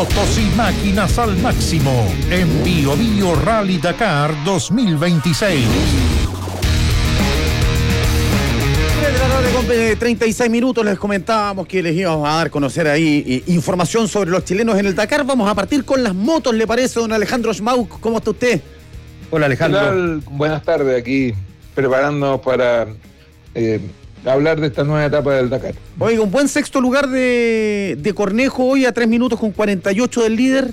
Motos y máquinas al máximo en Bio Bio Rally Dakar dos mil veintiséis. De la tarde con treinta y seis minutos les comentábamos que les íbamos a dar a conocer ahí eh, información sobre los chilenos en el Dakar. Vamos a partir con las motos, ¿le parece, don Alejandro Schmauk? ¿Cómo está usted? Hola, Alejandro. ¿Qué tal? Buenas tardes, aquí preparándonos para eh, hablar de esta nueva etapa del Dakar. Oiga, un buen sexto lugar de, de Cornejo hoy a tres minutos con cuarenta y ocho del líder.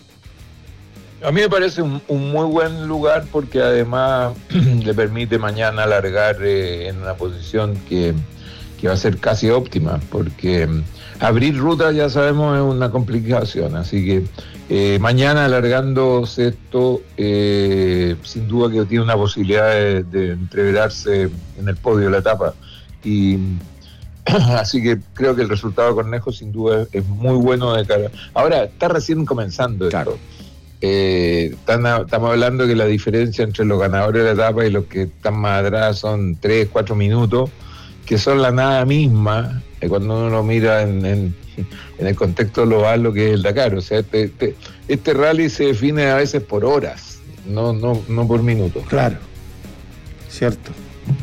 A mí me parece un, un muy buen lugar porque además le permite mañana alargar eh, en una posición que, que va a ser casi óptima, porque um, abrir ruta ya sabemos es una complicación, así que eh, mañana alargando sexto, eh, sin duda que tiene una posibilidad de, de entreverarse en el podio de la etapa, y así que creo que el resultado de Cornejo sin duda es, es muy bueno de cara. Ahora, está recién comenzando esto. Claro. Eh, están, estamos hablando que la diferencia entre los ganadores de la etapa y los que están más atrás son tres, cuatro minutos, que son la nada misma eh, cuando uno lo mira en, en, en el contexto global lo que es el Dakar. O sea, este, este, este rally se define a veces por horas, no, no, no por minutos. Claro, cierto.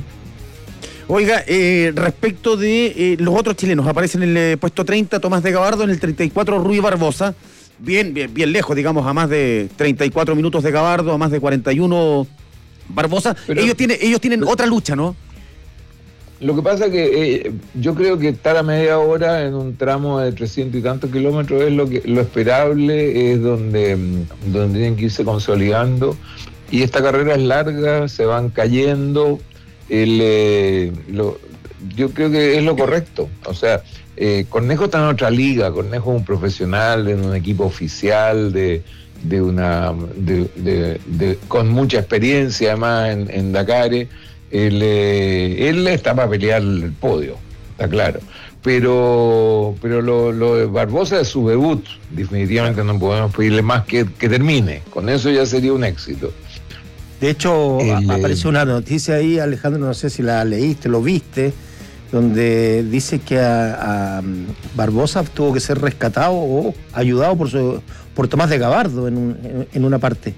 Oiga, eh, respecto de eh, los otros chilenos, aparece en el eh, puesto treinta Tomás de Gabardo, en el treinta y cuatro Rui Barbosa. Bien, bien, bien lejos, digamos, a más de treinta y cuatro minutos de Gabardo, a más de cuarenta y uno Barbosa. Pero ellos tienen, ellos tienen otra lucha, ¿no? Lo que pasa es que eh, yo creo que estar a media hora en un tramo de trescientos y tantos kilómetros es lo que lo esperable, es donde, donde tienen que irse consolidando. Y esta carrera es larga, se van cayendo. El, eh, lo, yo creo que es lo correcto. O sea, Eh, Cornejo está en otra liga. Cornejo es un profesional en un equipo oficial de, de una de, de, de, con mucha experiencia además en, en Dakar. Él, eh, él está para pelear el podio, está claro, pero pero lo, lo de Barbosa es su debut. Definitivamente no podemos pedirle más que, que termine, con eso ya sería un éxito. De hecho, el, apareció una noticia ahí, Alejandro, no sé si la leíste, lo viste, donde dice que a, a Barbosa tuvo que ser rescatado o ayudado por su, por Tomás de Gabardo en, un, en, en una parte.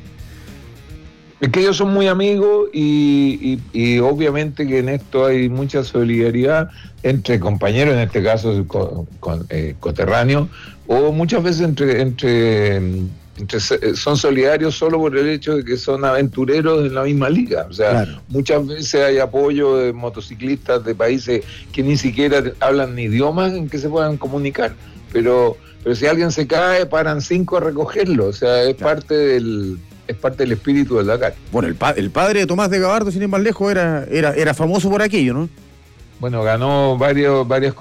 Es que ellos son muy amigos y, y, y obviamente que en esto hay mucha solidaridad entre compañeros, en este caso con, con, eh, coterráneos, o muchas veces entre, entre, entre son solidarios solo por el hecho de que son aventureros en la misma liga. O sea, claro, muchas veces hay apoyo de motociclistas de países que ni siquiera hablan ni idiomas en que se puedan comunicar, pero, pero si alguien se cae, paran cinco a recogerlo. O sea, es claro, parte del es parte del espíritu del Dakar. Bueno, el, pa el padre de Tomás de Gabardo, sin ir más lejos, era, era, era famoso por aquello, ¿no? Bueno, ganó varios, varias,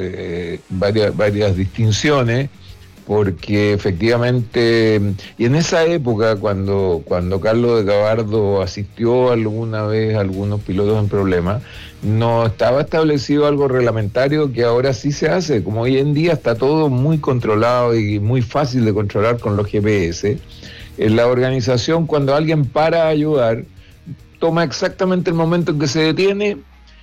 eh, varias, varias distinciones, porque efectivamente, y en esa época, cuando, cuando Carlos de Gabardo asistió alguna vez a algunos pilotos en problemas, no estaba establecido algo reglamentario que ahora sí se hace. Como hoy en día está todo muy controlado y muy fácil de controlar con los G P S, en la organización, cuando alguien para a ayudar, toma exactamente el momento en que se detiene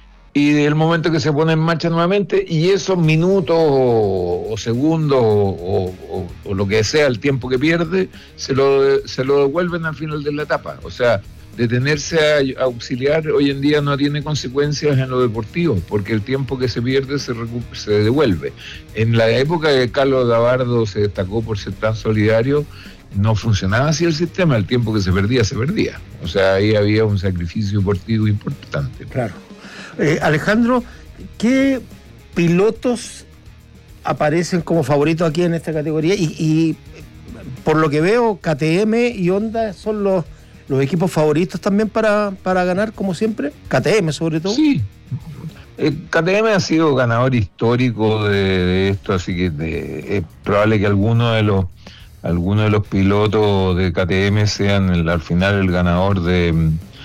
y el momento que se pone en marcha nuevamente, y esos minutos o, o segundos o, o, o lo que sea, el tiempo que pierde, se lo, se lo devuelven al final de la etapa. O sea, detenerse a, a auxiliar hoy en día no tiene consecuencias en lo deportivo, porque el tiempo que se pierde se, se devuelve. En la época que Carlos Gabardo se destacó por ser tan solidario, no funcionaba así el sistema. El tiempo que se perdía, se perdía. O sea, ahí había un sacrificio deportivo importante. Claro. Eh, Alejandro, ¿qué pilotos aparecen como favoritos aquí en esta categoría? Y, y por lo que veo, K T M y Honda son los, los equipos favoritos también para, para ganar, como siempre. K T M sobre todo. Sí. Eh, K T M ha sido ganador histórico de, de esto, así que de, es probable que alguno de los algunos de los pilotos de K T M sean el, al final el ganador de,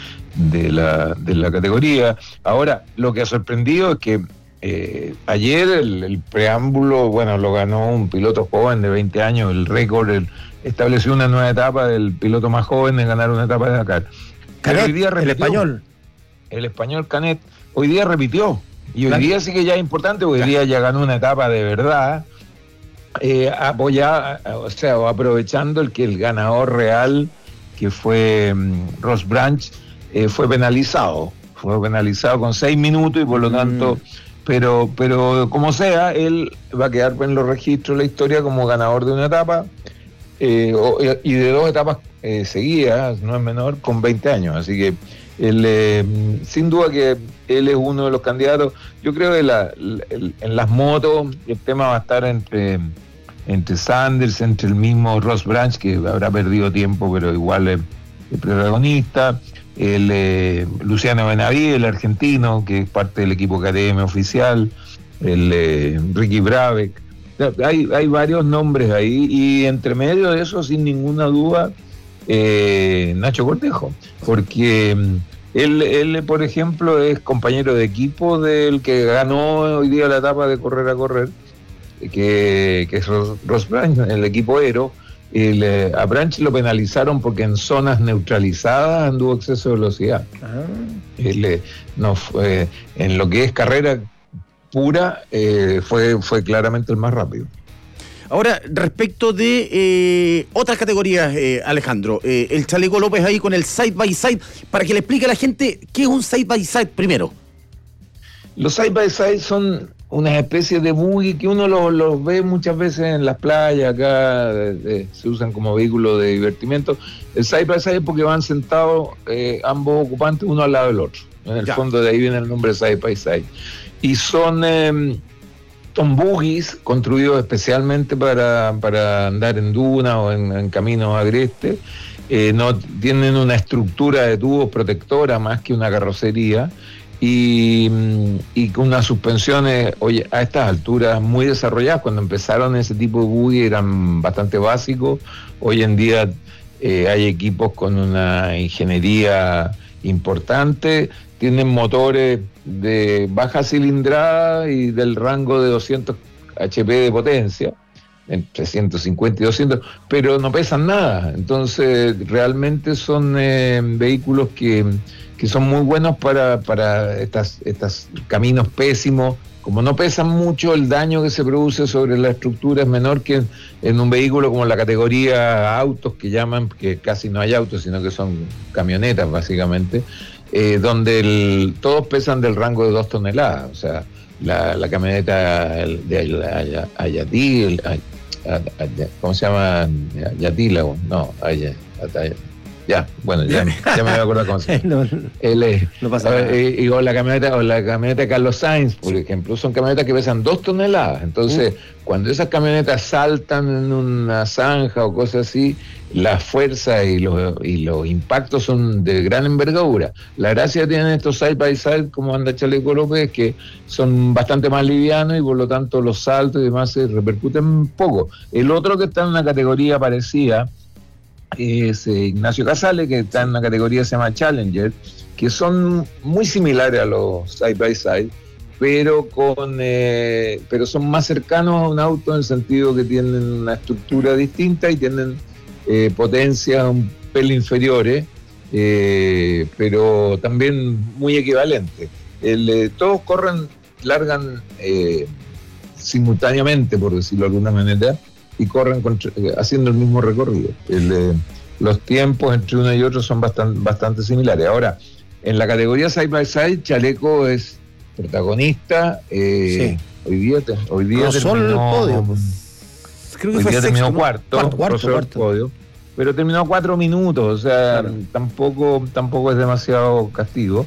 de, la, de la categoría. Ahora, lo que ha sorprendido es que eh, ayer el, el preámbulo, bueno, lo ganó un piloto joven de veinte años, el récord, el, estableció una nueva etapa del piloto más joven en ganar una etapa de Dakar. Canet, hoy día repitió, el español. El español Canet, hoy día repitió. Y hoy claro, día sí que ya es importante, hoy claro, día ya ganó una etapa de verdad. eh, apoyar, o sea, o aprovechando el que el ganador real, que fue um, Ross Branch, eh, fue penalizado, fue penalizado con seis minutos y por lo tanto, mm. pero, pero como sea, él va a quedar en los registros de la historia como ganador de una etapa eh, o, y de dos etapas eh, seguidas, no es menor, con veinte años, así que él, eh, sin duda que él es uno de los candidatos. Yo creo que la, la, el, en las motos el tema va a estar entre, entre Sanders, entre el mismo Ross Branch, que habrá perdido tiempo, pero igual es el protagonista, el eh, Luciano Benavides, el argentino, que es parte del equipo K T M oficial, el eh, Ricky Brabeck. Hay, hay varios nombres ahí, y entre medio de eso, sin ninguna duda, eh, Nacho Cortejo, porque él, él, por ejemplo, es compañero de equipo del que ganó hoy día la etapa de correr a correr, que, que es Ross, Ross Branch, el equipo Aero. El, eh, a Branch lo penalizaron porque en zonas neutralizadas anduvo exceso de velocidad. Ah. Él, eh, no fue, en lo que es carrera pura, eh, fue, fue claramente el más rápido. Ahora, respecto de eh, otras categorías, eh, Alejandro, eh, el Chaleco López ahí con el side by side, para que le explique a la gente qué es un side by side primero. Los side by side son unas especies de buggy que uno los, los ve muchas veces en las playas, acá de, de, se usan como vehículo de divertimiento. El side by side es porque van sentados eh, ambos ocupantes uno al lado del otro. En el ya. fondo de ahí viene el nombre side by side. Y son... Eh, Son buggies construidos especialmente para, para andar en dunas o en, en caminos agrestes. Eh, no tienen una estructura de tubos protectora más que una carrocería y, y con unas suspensiones, oye, a estas alturas muy desarrolladas. Cuando empezaron ese tipo de buggy eran bastante básicos. Hoy en día eh, hay equipos con una ingeniería importante. Tienen motores de baja cilindrada y del rango de doscientos H P de potencia, entre ciento cincuenta y doscientos, pero no pesan nada. Entonces, realmente son eh, vehículos que, que son muy buenos para, para estas, estos caminos pésimos. Como no pesan mucho, el daño que se produce sobre la estructura es menor que en, en un vehículo como la categoría autos, que llaman, que casi no hay autos, sino que son camionetas, básicamente. Eh, donde el, todos pesan del rango de dos toneladas, o sea, la, la camioneta de Ayatil, ¿cómo se llama? Ayatílago, no, Ayat, ya, bueno, ya, ya me voy a acordar cómo se llama. no, Él, no pasa nada. Y, y, o la camioneta, o la camioneta de Carlos Sainz, por ejemplo, son camionetas que pesan dos toneladas, entonces, uh. cuando esas camionetas saltan en una zanja o cosas así, la fuerza y los, y los impactos son de gran envergadura. La gracia que tienen estos side by side, como anda Chaleco López, es que son bastante más livianos y por lo tanto los saltos y demás se repercuten poco. El otro que está en una categoría parecida es eh, Ignacio Casale, que está en una categoría que se llama Challenger, que son muy similares a los side by side, pero con eh, pero son más cercanos a un auto en el sentido que tienen una estructura distinta y tienen Eh, potencias un pelo inferiores, eh, pero también muy equivalentes. El, eh, todos corren, largan eh, simultáneamente, por decirlo de alguna manera, y corren contra, eh, haciendo el mismo recorrido. El, eh, los tiempos entre uno y otro son bastante, bastante similares. Ahora, en la categoría side by side, Chaleco es protagonista. Eh, sí. Hoy día, te, hoy día no terminó, solo el podio. Creo que hoy fue día sexto, terminó ¿no? cuarto, cuarto, cuarto, cuarto. Podio, pero terminó cuatro minutos, o sea, claro. tampoco, tampoco es demasiado castigo.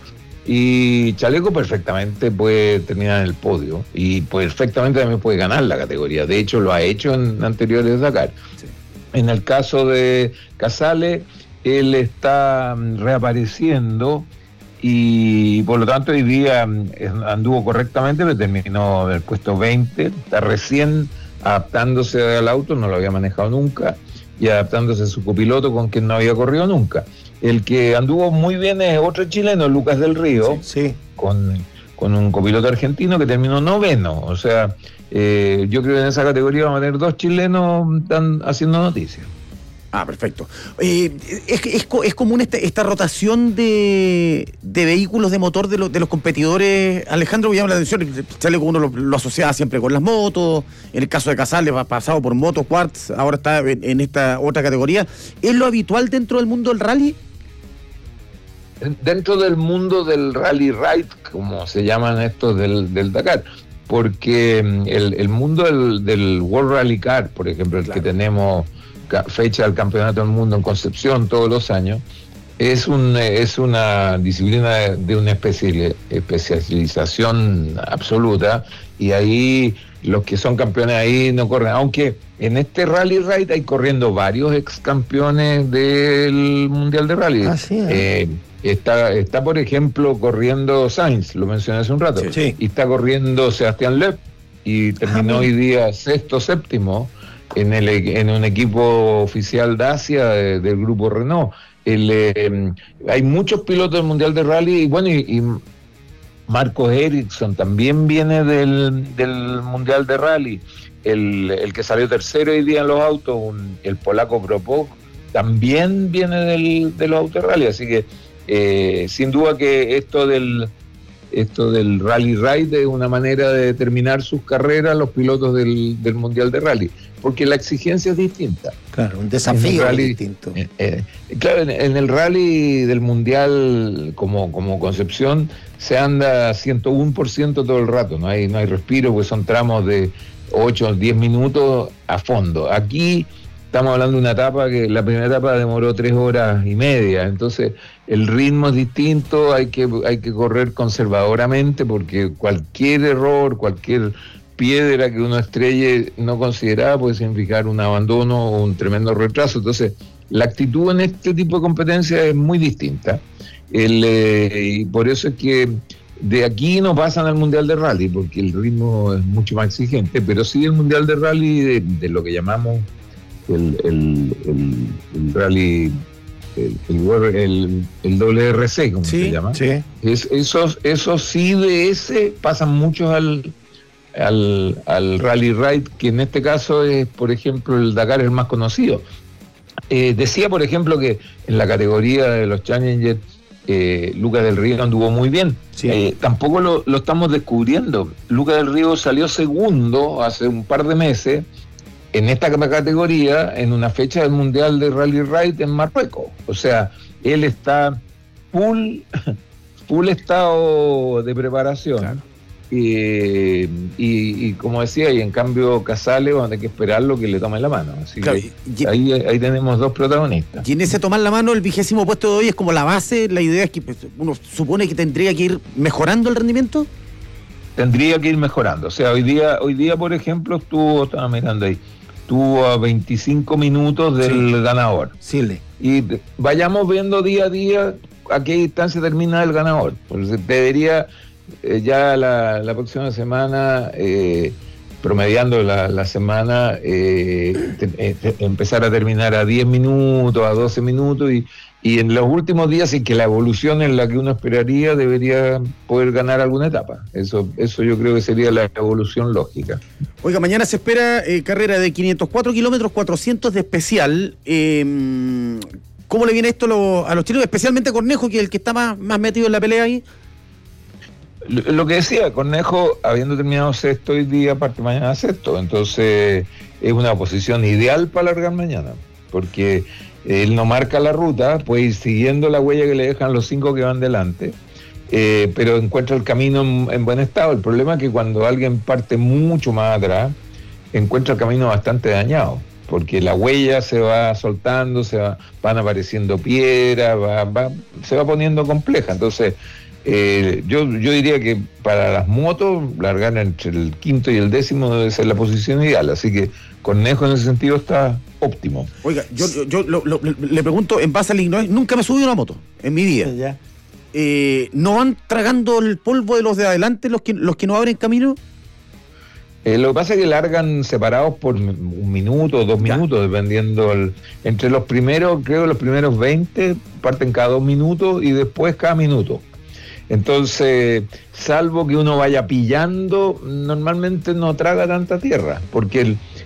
Y Chaleco perfectamente puede terminar en el podio y perfectamente también puede ganar la categoría. De hecho, lo ha hecho en anteriores Dakar. Sí. En el caso de Casale, él está reapareciendo y por lo tanto hoy día anduvo correctamente, pero terminó el puesto veinte, está recién adaptándose al auto, no lo había manejado nunca, y adaptándose a su copiloto con quien no había corrido nunca. El que anduvo muy bien es otro chileno, Lucas del Río, sí, sí. Con, con un copiloto argentino que terminó noveno. O sea, eh, yo creo que en esa categoría vamos a tener dos chilenos tan, haciendo noticias. Ah, perfecto. Eh, es, es, es común esta, esta rotación de, de vehículos de motor de, lo, de los competidores. Alejandro, me llama la atención, sale uno lo, lo asocia siempre con las motos. En el caso de Casales ha pasado por motos, quartz, ahora está en, en esta otra categoría. ¿Es lo habitual dentro del mundo del rally? Dentro del mundo del rally ride, como se llaman estos del, del Dakar, porque el, el mundo del, del World Rally Car, por ejemplo, el claro. que tenemos fecha del Campeonato del Mundo en Concepción todos los años, es, un, es una disciplina de, de una especi- especialización absoluta, y ahí los que son campeones ahí no corren, aunque en este Rally Ride hay corriendo varios ex campeones del Mundial de Rally. Ah, sí, ¿eh? eh, Está, está, por ejemplo, corriendo Sainz, lo mencioné hace un rato, sí, sí. y está corriendo Sebastián Loeb, y terminó ah, hoy día sexto, séptimo, en, el, en un equipo oficial de Asia de, del grupo Renault. El, eh, hay muchos pilotos del Mundial de Rally, y bueno, y, y Marcos Ericsson también viene del, del Mundial de Rally. El, el que salió tercero hoy día en los autos, un, el polaco Propok, también viene del, de los autos de rally, así que Eh, sin duda que esto del esto del Rally Ride es una manera de determinar sus carreras los pilotos del, del Mundial de Rally, porque la exigencia es distinta. Claro, un desafío rally, distinto. Eh, eh, claro, en, en el Rally del Mundial como, como Concepción se anda ciento uno por ciento todo el rato, no hay, no hay respiro, porque son tramos de ocho o diez minutos a fondo. Aquí estamos hablando de una etapa que la primera etapa demoró tres horas y media, entonces el ritmo es distinto, hay que, hay que correr conservadoramente, porque cualquier error, cualquier piedra que uno estrelle no considerada puede significar un abandono o un tremendo retraso. Entonces la actitud en este tipo de competencia es muy distinta, el, eh, y por eso es que de aquí no pasan al Mundial de Rally, porque el ritmo es mucho más exigente, pero sí el Mundial de Rally de, de lo que llamamos El, el, el, el rally, el, el, el, el W R C, como sí, se llama. Sí. Es, esos, esos sí de ese pasan muchos al, al, al Rally Ride, que en este caso es, por ejemplo, el Dakar el más conocido. Eh, decía, por ejemplo, que en la categoría de los Challenger, eh, Lucas del Río anduvo muy bien. Sí. Eh, tampoco lo, lo estamos descubriendo. Lucas del Río salió segundo hace un par de meses en esta categoría, en una fecha del Mundial de Rally Ride en Marruecos. O sea, él está full, full estado de preparación. Claro. Eh, y, y como decía, y en cambio Casales, donde hay que esperarlo que le tomen la mano. Así claro, que y, ahí, ahí tenemos dos protagonistas. Y en ese tomar la mano, el vigésimo puesto de hoy es como la base. La idea es que pues, uno supone que tendría que ir mejorando el rendimiento. Tendría que ir mejorando. O sea, hoy día, hoy día por ejemplo, estuvo, estaba mirando ahí, estuvo a veinticinco minutos del sí. ganador. Sí, le. Y vayamos viendo día a día a qué distancia termina el ganador. Pues debería eh, ya la, la próxima semana, eh, promediando la, la semana, eh, te, eh, empezar a terminar a diez minutos, a doce minutos, y, y en los últimos días, sí que la evolución en la que uno esperaría, debería poder ganar alguna etapa. Eso, eso yo creo que sería la evolución lógica. Oiga, mañana se espera eh, carrera de quinientos cuatro kilómetros, cuatrocientos de especial. Eh, ¿Cómo le viene esto lo, a los chilenos, especialmente a Cornejo, que es el que está más, más metido en la pelea ahí? Lo, lo que decía, Cornejo, habiendo terminado sexto hoy día, parte mañana sexto. Entonces, es una posición ideal para largar mañana, porque él no marca la ruta, puede ir siguiendo la huella que le dejan los cinco que van delante, eh, pero encuentra el camino en, en buen estado. El problema es que cuando alguien parte mucho más atrás, encuentra el camino bastante dañado, porque la huella se va soltando, se va, van apareciendo piedras, va, va, se va poniendo compleja. Entonces, eh, yo, yo diría que para las motos, largar entre el quinto y el décimo debe ser la posición ideal, así que Cornejo en ese sentido está óptimo. Oiga, yo, yo, yo lo, lo, le pregunto en base al ignorancia, nunca me subí a una moto en mi vida. Ya. Eh, ¿No van tragando el polvo de los de adelante los que, los que no abren camino? Eh, lo que pasa es que largan separados por un minuto o dos ya. minutos, dependiendo. El, entre los primeros, creo que los primeros veinte parten cada dos minutos y después cada minuto. Entonces, salvo que uno vaya pillando, normalmente no traga tanta tierra, porque el,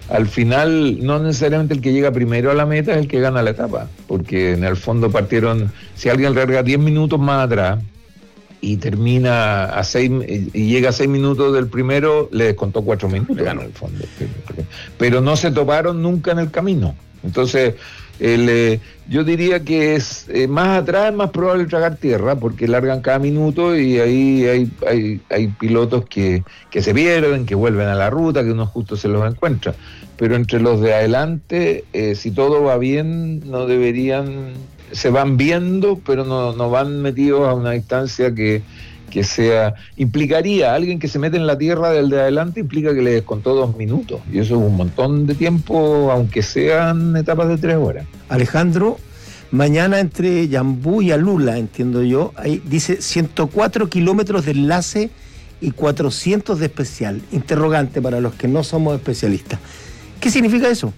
al final no necesariamente el que llega primero a la meta es el que gana la etapa, porque en el fondo partieron, si alguien larga diez minutos más atrás y termina a seis y llega a seis minutos del primero, le descontó cuatro minutos en el fondo. Pero no se toparon nunca en el camino. Entonces, el, eh, yo diría que es eh, más atrás es más probable tragar tierra, porque largan cada minuto y ahí hay, hay, hay pilotos que, que se pierden, que vuelven a la ruta, que uno justo se los encuentra. Pero entre los de adelante, eh, si todo va bien, no deberían, se van viendo, pero no, no van metidos a una distancia que, que sea, implicaría, alguien que se mete en la tierra del de adelante implica que le descontó dos minutos, y eso es un montón de tiempo, aunque sean etapas de tres horas. Alejandro, mañana entre Yambú y Alula, entiendo yo, ahí dice ciento cuatro kilómetros de enlace y cuatrocientos de especial. Interrogante para los que no somos especialistas. ¿Qué significa eso?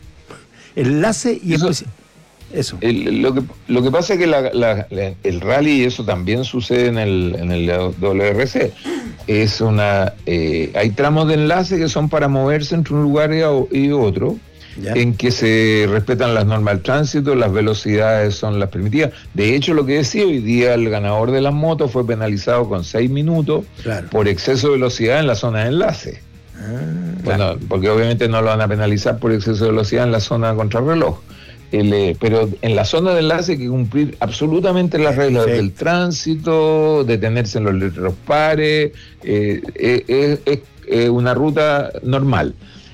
Enlace y especial. Eso. El, lo, que, lo que pasa es que la, la, la, el rally, eso también sucede en el, en el W R C, es una, eh, hay tramos de enlace que son para moverse entre un lugar y, y otro, ya, en que se respetan las normas del tránsito, las velocidades son las permitidas. De hecho, lo que decía hoy día, el ganador de las motos fue penalizado con seis minutos, claro, por exceso de velocidad en la zona de enlace. Ah, bueno, claro, porque obviamente no lo van a penalizar por exceso de velocidad en la zona de contrarreloj. El, eh, pero en la zona de enlace hay que cumplir absolutamente las reglas sí. del tránsito, detenerse en los letreros pares, eh, eh, eh, es eh, una ruta normal.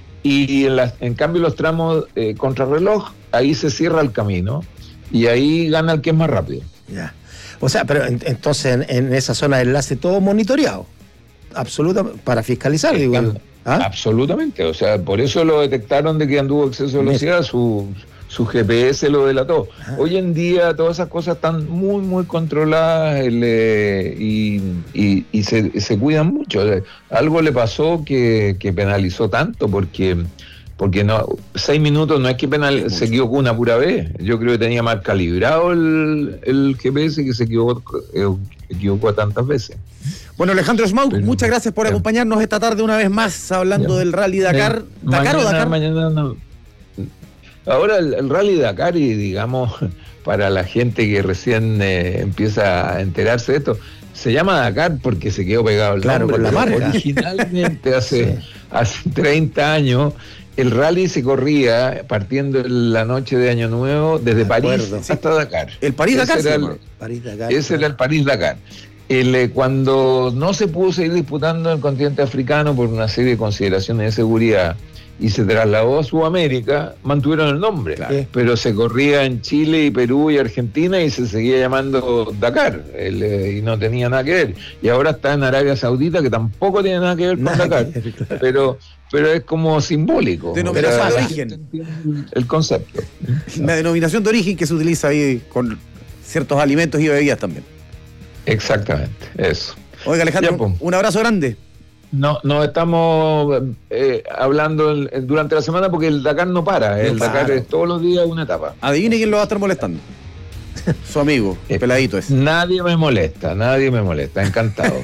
Y en, la, en cambio los tramos eh, contrarreloj, ahí se cierra el camino y ahí gana el que es más rápido. Ya. O sea, pero en, entonces en, en esa zona de enlace todo monitoreado, absolutamente, para fiscalizar, digo. ¿Ah? Absolutamente, o sea, por eso lo detectaron de que anduvo exceso de velocidad, su... su G P S lo delató. Ah. Hoy en día todas esas cosas están muy, muy controladas el, eh, y, y, y se, se cuidan mucho. Algo le pasó que, que penalizó tanto, porque, porque no, seis minutos no es que penal, se equivocó una pura vez. Yo creo que tenía mal calibrado el, el G P S que se equivocó, eh, equivocó tantas veces. Bueno, Alejandro Smaug, Pero, muchas gracias por bien. acompañarnos esta tarde una vez más, hablando ya. del Rally Dakar. Eh, ¿Dakar mañana, o Dakar? Mañana no. Ahora el, el Rally Dakar, y digamos, para la gente que recién eh, empieza a enterarse de esto, se llama Dakar porque se quedó pegado el claro, nombre. Con la marca. Originalmente, hace, sí. hace treinta años, el rally se corría partiendo la noche de Año Nuevo desde París acuerdo. hasta Dakar. El París-Dakar. Ese, era el, París-Dakar, ese claro. era el París-Dakar. El, eh, cuando no se pudo seguir disputando en el continente africano por una serie de consideraciones de seguridad, y se trasladó a Sudamérica, mantuvieron el nombre, claro, pero se corría en Chile y Perú y Argentina y se seguía llamando Dakar, el, eh, y no tenía nada que ver. Y ahora está en Arabia Saudita, que tampoco tiene nada que ver con nada Dakar, ver, claro, pero pero es como simbólico. Denominación de origen. El concepto. La denominación de origen que se utiliza ahí con ciertos alimentos y bebidas también. Exactamente, eso. Oiga, Alejandro, ya, un abrazo grande. No, no estamos eh, hablando el, durante la semana porque el Dakar no para. El no Dakar para. Es todos los días una etapa. Adivine quién lo va a estar molestando. Su amigo, eh, peladito es. Nadie me molesta, nadie me molesta. Encantado.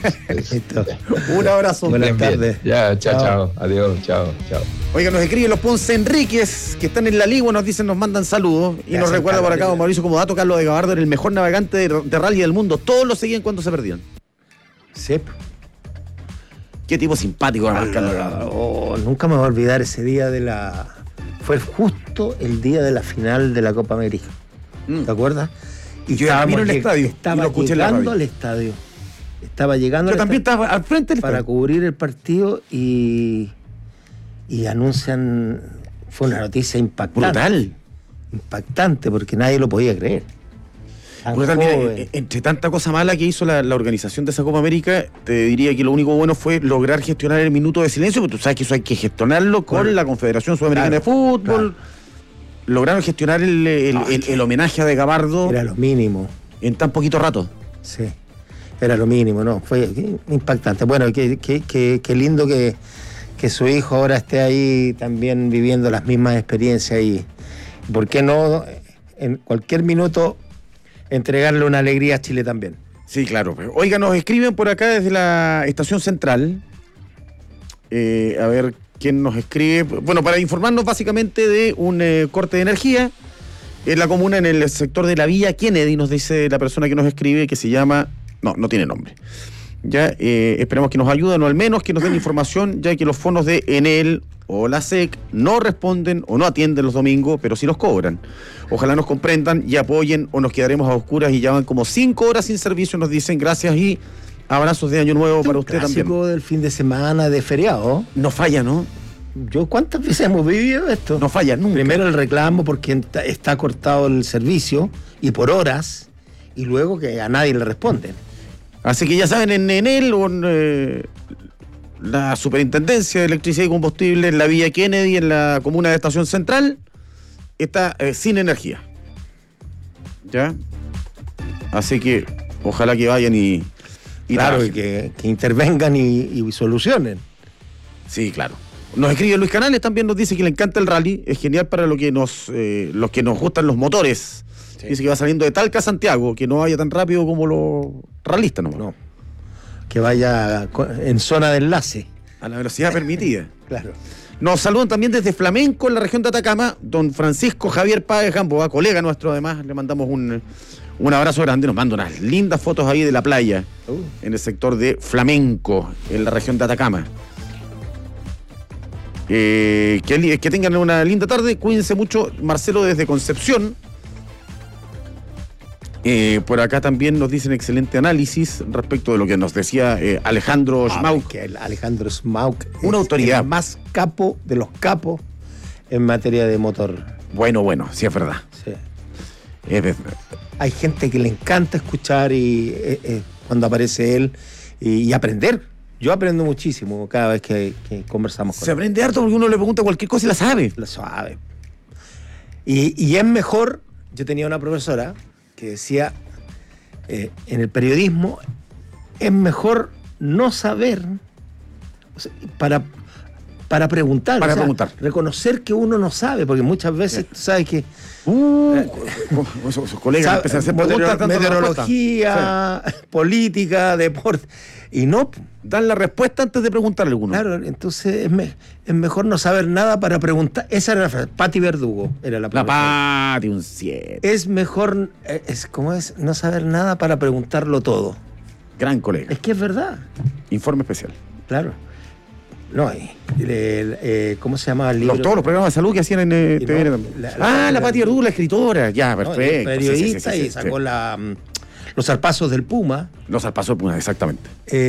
Un abrazo. Buenas tardes. Ya, chao, chao, chao. Adiós, chao, chao. Oiga, nos escriben los Ponce Enríquez, que están en la Ligua, nos dicen, nos mandan saludos. Y Gracias, nos recuerda por acá, don Mauricio, como dato, Carlos de Gabardo era el mejor navegante de, de rally del mundo. Todos lo seguían cuando se perdían. Sí. Qué tipo simpático, ah, oh, nunca me voy a olvidar ese día de la... Fue justo el día de la final de la Copa América. Mm. ¿Te acuerdas? Y yo ya vino el estadio. Estaba llegando al estadio. Estaba llegando Yo también estaba al frente del para estadio. cubrir el partido y... Y anuncian... Fue una noticia impactante. Brutal. Impactante, porque nadie lo podía creer. Brutal, mira, entre tanta cosa mala que hizo la, la organización de esa Copa América, te diría que lo único bueno fue lograr gestionar el minuto de silencio, porque tú sabes que eso hay que gestionarlo con bueno, la Confederación Sudamericana claro, de Fútbol. Claro. Lograron gestionar el, el, el, el, el homenaje a De Gabardo. Era lo mínimo. En tan poquito rato. Sí, era lo mínimo, ¿no? Fue impactante. Bueno, qué, qué, qué, qué lindo que, que su hijo ahora esté ahí también viviendo las mismas experiencias y, ¿por qué no? En cualquier minuto entregarle una alegría a Chile también. Sí, claro. Oiga, nos escriben por acá desde la estación central. Eh, a ver quien nos escribe, bueno, para informarnos básicamente de un eh, corte de energía en la comuna, en el sector de la Villa Kennedy, nos dice la persona que nos escribe, que se llama, no, no tiene nombre. Ya, eh, esperamos que nos ayuden o al menos que nos den información, ya que los fondos de Enel o la S E C no responden o no atienden los domingos, pero sí los cobran. Ojalá nos comprendan y apoyen o nos quedaremos a oscuras y ya van como cinco horas sin servicio, nos dicen. Gracias y abrazos de Año Nuevo para usted también. Clásico del fin de semana de feriado. No falla, ¿no? Yo, ¿cuántas veces hemos vivido esto? No falla nunca. Primero el reclamo porque está cortado el servicio y por horas, y luego que a nadie le responden. Así que ya saben, en Enel o en eh, la Superintendencia de Electricidad y Combustible, en la Villa Kennedy, en la comuna de Estación Central, está eh, sin energía. ¿Ya? Así que ojalá que vayan y... y claro, y que, que intervengan y, y solucionen. Sí, claro. Nos escribe Luis Canales, también nos dice que le encanta el rally, es genial para lo que nos, eh, los que nos gustan los motores. Sí. Dice que va saliendo de Talca a Santiago, que no vaya tan rápido como los rallistas, ¿no? No. Que vaya en zona de enlace. A la velocidad permitida. Claro. Nos saludan también desde Flamenco, en la región de Atacama, don Francisco Javier Páez Gamboa, colega nuestro además, le mandamos un, un abrazo grande, nos manda unas lindas fotos ahí de la playa, uh. en el sector de Flamenco, en la región de Atacama. Eh, que, que tengan una linda tarde, cuídense mucho. Marcelo desde Concepción. Eh, por acá también nos dicen excelente análisis respecto de lo que nos decía eh, Alejandro ah, Schmauk. Que el Alejandro Schmauk, una es autoridad el más capo de los capos en materia de motor. Bueno, bueno, sí es verdad. Sí. Es verdad. Hay gente que le encanta escuchar y eh, eh, cuando aparece él y, y aprender. Yo aprendo muchísimo cada vez que, que conversamos con él. Se aprende harto porque uno le pregunta cualquier cosa y la sabe. La sabe. Y, y es mejor, yo tenía una profesora que decía, eh, en el periodismo es mejor no saber, o sea, para, para preguntar. Para o sea, preguntar. Reconocer que uno no sabe, porque muchas veces tú sabes que... Uh, eh, sus colegas empiezan a hacer preguntas, meteorología, sí. política, deporte, y no dan la respuesta antes de preguntarle a alguno. Claro, entonces es, me, es mejor no saber nada para preguntar. Esa era la frase. Pati Verdugo era la La Pati, un siete. Es mejor, es como es, no saber nada para preguntarlo todo. Gran colega. Es que es verdad. Informe especial. Claro. No, eh, eh, ¿cómo se llamaba el libro? Los, todos los programas de salud que hacían en eh, T V N. No, la, la, ah, la Pati Verdugo, la escritora. Ya, perfecto. No, periodista sí, sí, sí, sí, y sacó sí. la... Los zarpazos del Puma. Los zarpazos del Puma, exactamente.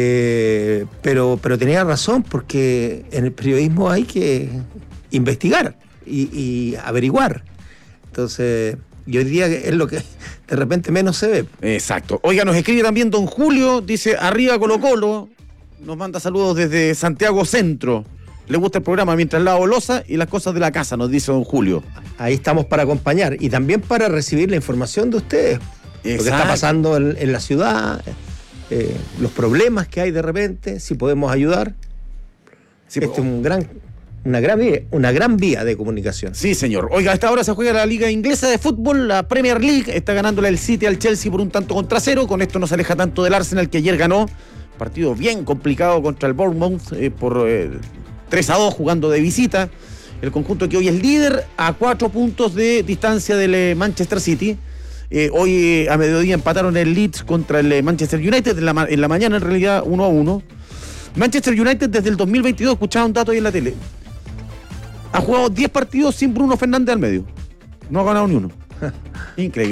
Eh, pero, pero tenía razón, porque en el periodismo hay que investigar y, y averiguar. Entonces, y hoy día es lo que de repente menos se ve. Exacto. Oiga, nos escribe también don Julio, dice, arriba Colo Colo, nos manda saludos desde Santiago Centro. Le gusta el programa mientras lavo loza y las cosas de la casa, nos dice don Julio. Ahí estamos para acompañar y también para recibir la información de ustedes. Exacto. Lo que está pasando en, en la ciudad, eh, los problemas que hay de repente, si podemos ayudar. Sí, este es un gran, una, gran vía, una gran vía de comunicación. Sí, señor. Oiga, a esta hora se juega la Liga Inglesa de Fútbol, la Premier League. Está ganándole el City al Chelsea por un tanto contra cero. Con esto no se aleja tanto del Arsenal, que ayer ganó. Partido bien complicado contra el Bournemouth eh, por eh, tres a dos jugando de visita. El conjunto que hoy es líder a cuatro puntos de distancia del eh, Manchester City. Eh, hoy eh, a mediodía empataron el Leeds contra el eh, Manchester United, en la, en la mañana en realidad uno a uno. Manchester United desde el dos mil veintidós, escuchaba un dato ahí en la tele, ha jugado diez partidos sin Bruno Fernández al medio. No ha ganado ni uno. Increíble.